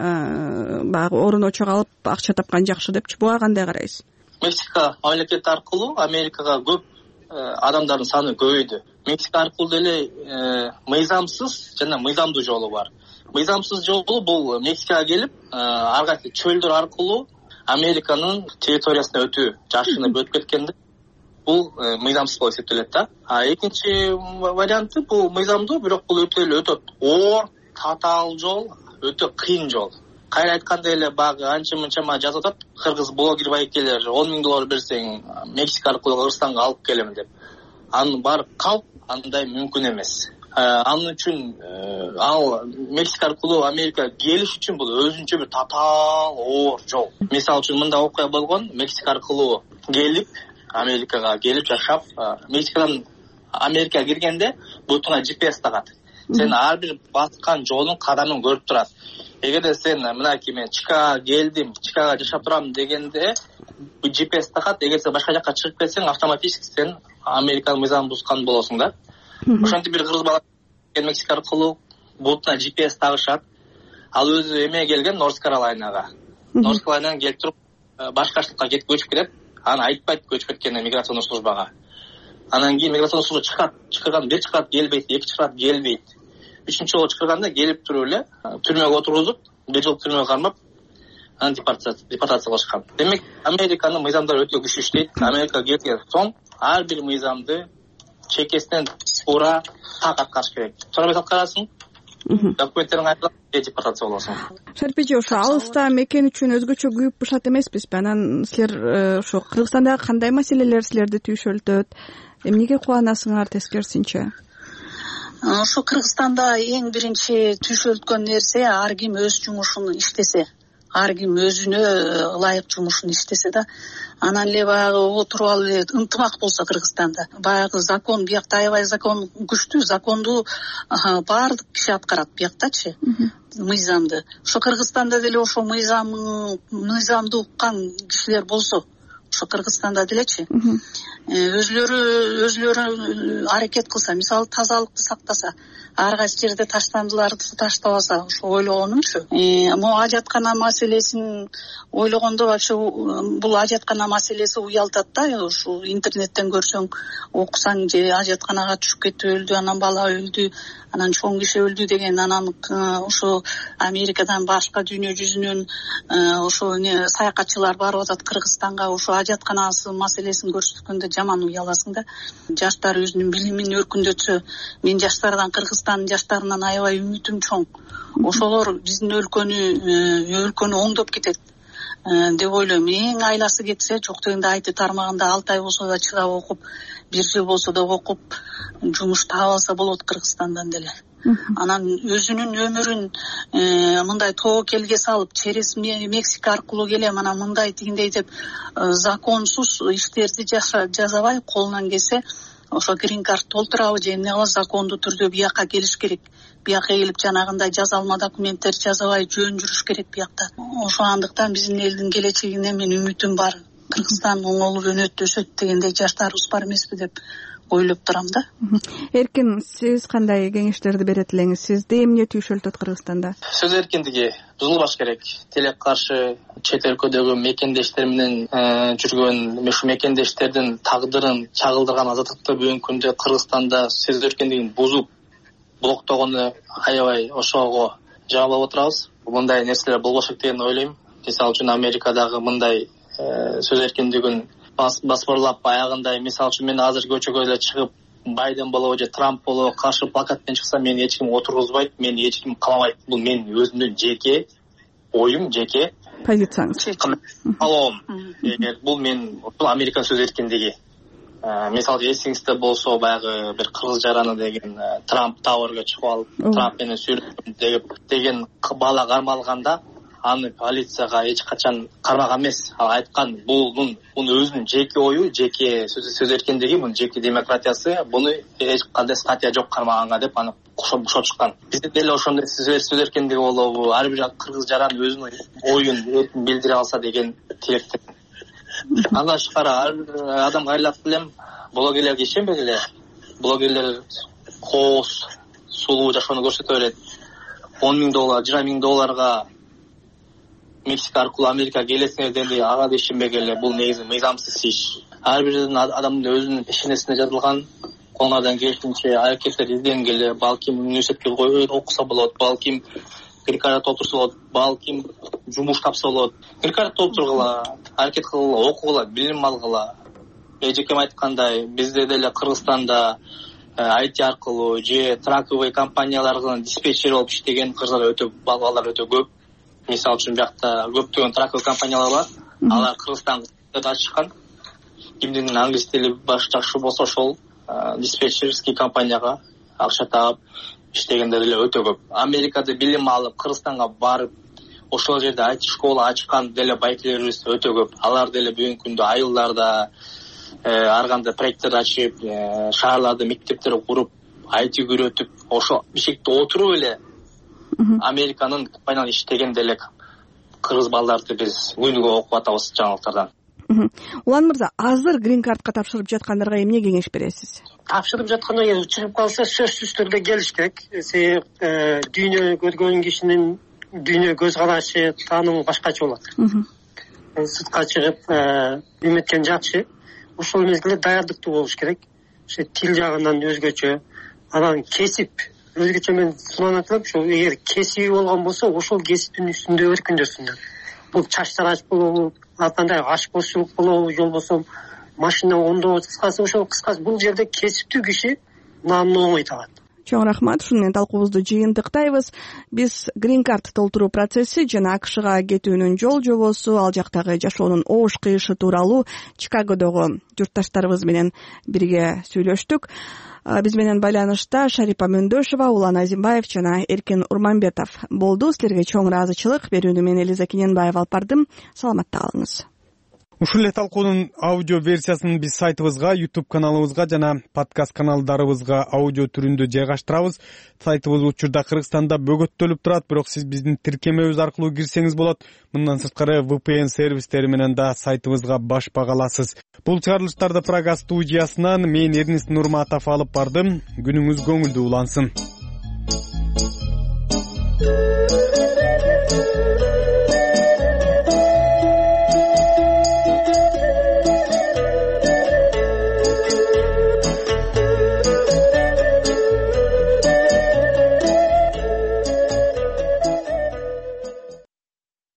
баягы орун очок алып акча тапкан жакшы депчи. Буга кандай карайсыз? Мексика мамлекети аркылуу Америкага көп адамдардын саны көбөйдү. Мексика аркылуу деле мыйзамсыз жана мыйзамдуу жолу бар. Мыйзамсыз жолу бул Мексикага келип, ар кайсы чөлдөр аркылуу Американын территориясына өтүү, жашынып өтүп кеткенде бул мыйзамсыз болуп эсептелет да. Экинчи варианты бул мыйзамдуу, бирок бул өтө оор, татаал жол, өтө кыйын жол. Кайра айтканда эле багы анча-мынча жазып атат, кыргыз блогер байкелер 10 000 доллар берсең Мексика аркылуу Кыргызстанга алып келем деп. Анын баары калп, андай мүмкүн эмес. Анын үчүн ал Мексика аркылуу Америкага келиш үчүн бул өзүнчө бир татаал оор жол. Мисалы үчүн мындай окуя болгон, Мексика аркылуу келип Америкага келип жашап, Мексикадан Америкага киргенде бутуңа GPS тагат. Сен ар бир баскан жолун кадамын көрүп турат. Эгерде сен мынакей мен Чикагога келдим, Чикагога жашап турам дегенде GPS тагат, эгер сен башка жакка чыгып кетсең, автоматически сен Американын мыйзамын бускан болосуң да. Ошентип бир кыргыз бала Мексика аркылуу бутуна GPS тагышат. Ал өзү эме келген Норс Каролайнага. Норс Каролайнадан келип туруп башка штатка кетип көчүп кетет. Аны айтпайт көчүп кеткенин миграционный службага. Анан кийин миграционный служба чакырган, бир чакырат келбейт, эки чакырат келбейт. Үчүнчү жолу чакырганда келип туруп эле түрмөгө отургузуп, 1 жыл түрмөгө кармап, анан депортация кылышкан. Демек Американын мыйзамдары өтө күчтүү иштейт. Америка келген соң ар бир мыйзамды чекесинен туура так аткарыш керек. Туура аткарасың, документтериң айтылат, депортация болосуң. Шарип эже, ошо алыста мекен үчүн өзгөчө күйүп бышат эмеспизби? Анан силер ошо Кыргызстандагы кандай маселелер силерди түйшөлтөт? Эмнеге кубанасыңар тескерисинче? Ошо Кыргызстанда эң биринчи түйшөлткөн нерсе ар ким өз жумушун иштесе, ар ким өзүнө ылайык жумушун иштесе да, анан эле баягы отуруп алып ынтымак болсо Кыргызстанда. Баягы закон, биякта аябай закон күчтүү, законду баардык киши аткарат бияктачы, мыйзамды. Ошо Кыргызстанда деле ошо мыйзамды уккан кишилер болсо, ошо Кыргызстанда делечи, өзлөрү аракет кылса, мисалы тазалыкты сактаса, ар кайсы жерде таштандыларды таштабаса, ошо ойлогонумчу. Могу ажаткана маселесин ойлогондо вообще бул ажаткана маселеси уялтат да. Ушу интернеттен көрсөң, окусаң же ажатканага түшүп кетип өлдү, анан бала өлдү, анан чоң киши өлдү деген, анан ошо Америкадан башка дүйнө жүзүнөн ошо саякатчылар барып атат Кыргызстанга, ошо ажатканасы маселесин көрсөткөндө жаман уяласың да. Жаштар өзүнүн билимин өркүндөтсө, мен жаштардан, Кыргызстандын жаштарынан аябай үмүтүм чоң. Ошолор биздин өлкөнү оңдоп кетет деп ойлойм. Эң айласы кетсе, жок дегенде айты тармагында 6 ай болсо да чыдап окуп, 1 жыл болсо да окуп, жумуш таап алса болот Кыргызстандан деле. Анан өзүнүн өмүрүн мындай тобокелге салып, через Мексика аркылуу келем, анан мындай тигиндей деп законсуз иштерди жасабай, колунан келсе ошо грин карт толтурабы же эмне кылабы, закондуу түрдө бияка келиш керек. Бияка келип жанагындай жазалма документтер жасабай жөн жүрүш керек биякта. Ошо андыктан биздин элдин келечегине мен үмүтүм бар. Кыргызстан оңолуп өнөт, өсөт дегендей жаштарыбыз бар эмеспи деп ойлоп турам да. Эркин, сиз кандай кеңештерди берет элеңиз? Сизди эмне түйшөлтөт Кыргызстанда? Сөз эркиндиги бузулбаш керек. Тилекке каршы чет өлкөдөгү мекендештер менен жүргөн, ушу мекендештердин тагдырын чагылдырган азаттыкты бүгүнкү күндө Кыргызстанда сөз эркиндигин бузуп блоктогону аябай ошого жабылып отурабыз. Мындай нерселер болбош керек деген ойлойм. Мисалы үчүн Америкадагы мындай сөз эркиндигин басбырлап аягындай, мисалы үчүн мен азыр көчөгө эле чыгып Байден болобу же Трамп болобу каршы плакатпен чыкса, мени эч ким отургузбайт, мени эч ким каламайт. Бул менин өзүмдүн жеке оюм, жеке позицияңыз. Калоом. Бул бул Америка сөз эркиндиги. Мисалы эсиңизде болсо, баягы бир кыргыз жараны деген Трамп Тауэрге чыгып алып, Трамп менен сүйлөшүп деген бала кармалганда, аны полицияга эч качан кармаган эмес. Ал айткан, бунун өзүнүн жеке ою, жеке сөз эркиндиги, мунун жеке демократиясы, буну эч кандай статья жок кармаганга деп аны бошотушкан. Бизде деле ошондой сөз эркиндиги болобу, ар бир кыргыз жаран өзүнүн оюн эркин билдире алса деген тилектен. Андан тышкары ар бир адамга айлап билем, блогерлерге ишенбегиле. Блогерлер коос, сулуу жашоону көрсөтө берет. $10,000, $20,000 Мексика аркылуу Америка келесиңер дегенде ага да ишенбегиле. Бул негизи мыйзамсыз иш. Ар бир адамдын өзүнүн ишенесине жазылган, колуңардан келишинче аракеттер изденгиле. Балким университетке окуса болот, балким грин-карт толтурса болот, балким жумуш тапса болот. Грин-карт толтургула, аракет кылгыла, окугула, билим алгыла. Эжекем айткандай, бизде деле Кыргызстанда IT аркылуу же траковый компаниялардын диспетчери болуп иштеген кыргыздар балдар өтө көп. Мисалы үчүн биякта көптөгөн траковый компаниялар бар. Алар Кыргызстанга ачышкан. Кимдин англис тили жакшы болсо ошол диспетчерский компанияга акча таап иштегендер деле өтө көп. Америкада билим алып, Кыргызстанга барып, ошол жерде IT школа ачкан деле байкелерибиз өтө көп. Алар деле бүгүнкү күндө айылдарда ар кандай проекттер ачып, шаарларда мектептер куруп, IT үйрөтүп, ошо бишекте отуруп эле Американын компанияларында иштеген деле кыргыз балдарды биз күнүгө окуп атабыз жаңылыктардан. Улан мырза, азыр грин картка тапшырып жаткандарга эмне кеңеш бересиз? Тапшырып жатканда чыгып калса сөзсүз түрдө келиш керек. Себеп дүйнө көргөн кишинин дүйнө көз карашы, таанымы башкача болот. Сыртка чыгып эметкен жакшы. Ошол мезгилде даярдыктуу болуш керек. Ошо тил жагынан өзгөчө, анан кесип өзгөчө мен сунанат элем, ошо эгер кесиби болгон болсо, ошол кесиптин үстүндө өркүндөсүндөр. бул чач тарач болобу, ар кандай ашкозчулук болобу, же болбосо машина оңдоо, кыскасы бул жерде кесиптүү киши наамын оңой табат. Чоң рахмат. Ушуну менен талкуубузду жыйынтыктайбыз. Биз грин карт толтуруу процесси жана АКШга кетүүнүн жол жобосу, ал жактагы жашоонун оош кыйышы тууралуу Чикагодогу журтташтарыбыз менен бирге сүйлөштүк. Биз менен байланышта Шарипа Мөндөшова, Улан Азимбаев жана Эркин Урманбетов болду. Силерге чоң ыраазычылык. Берүүнү мен Элиза Кененбаева алып бардым. Саламатта калыңыз. Ушул эле талкуунун аудио версиясын биз сайтыбызга, YouTube каналыбызга жана подкаст каналдарыбызга аудио түрүндө жайгаштырабыз. Сайтыбыз учурда Кыргызстанда бөгөттөлүп турат, бирок сиз биздин тиркемебиз аркылуу кирсеңиз болот. Мындан сырткары VPN сервистери менен да сайтыбызга баш бага аласыз. Бул чыгарылыштарды Прага студиясынан мен Эрнис Нурматов алып бардым. Күнүңүз көңүлдүү улансын.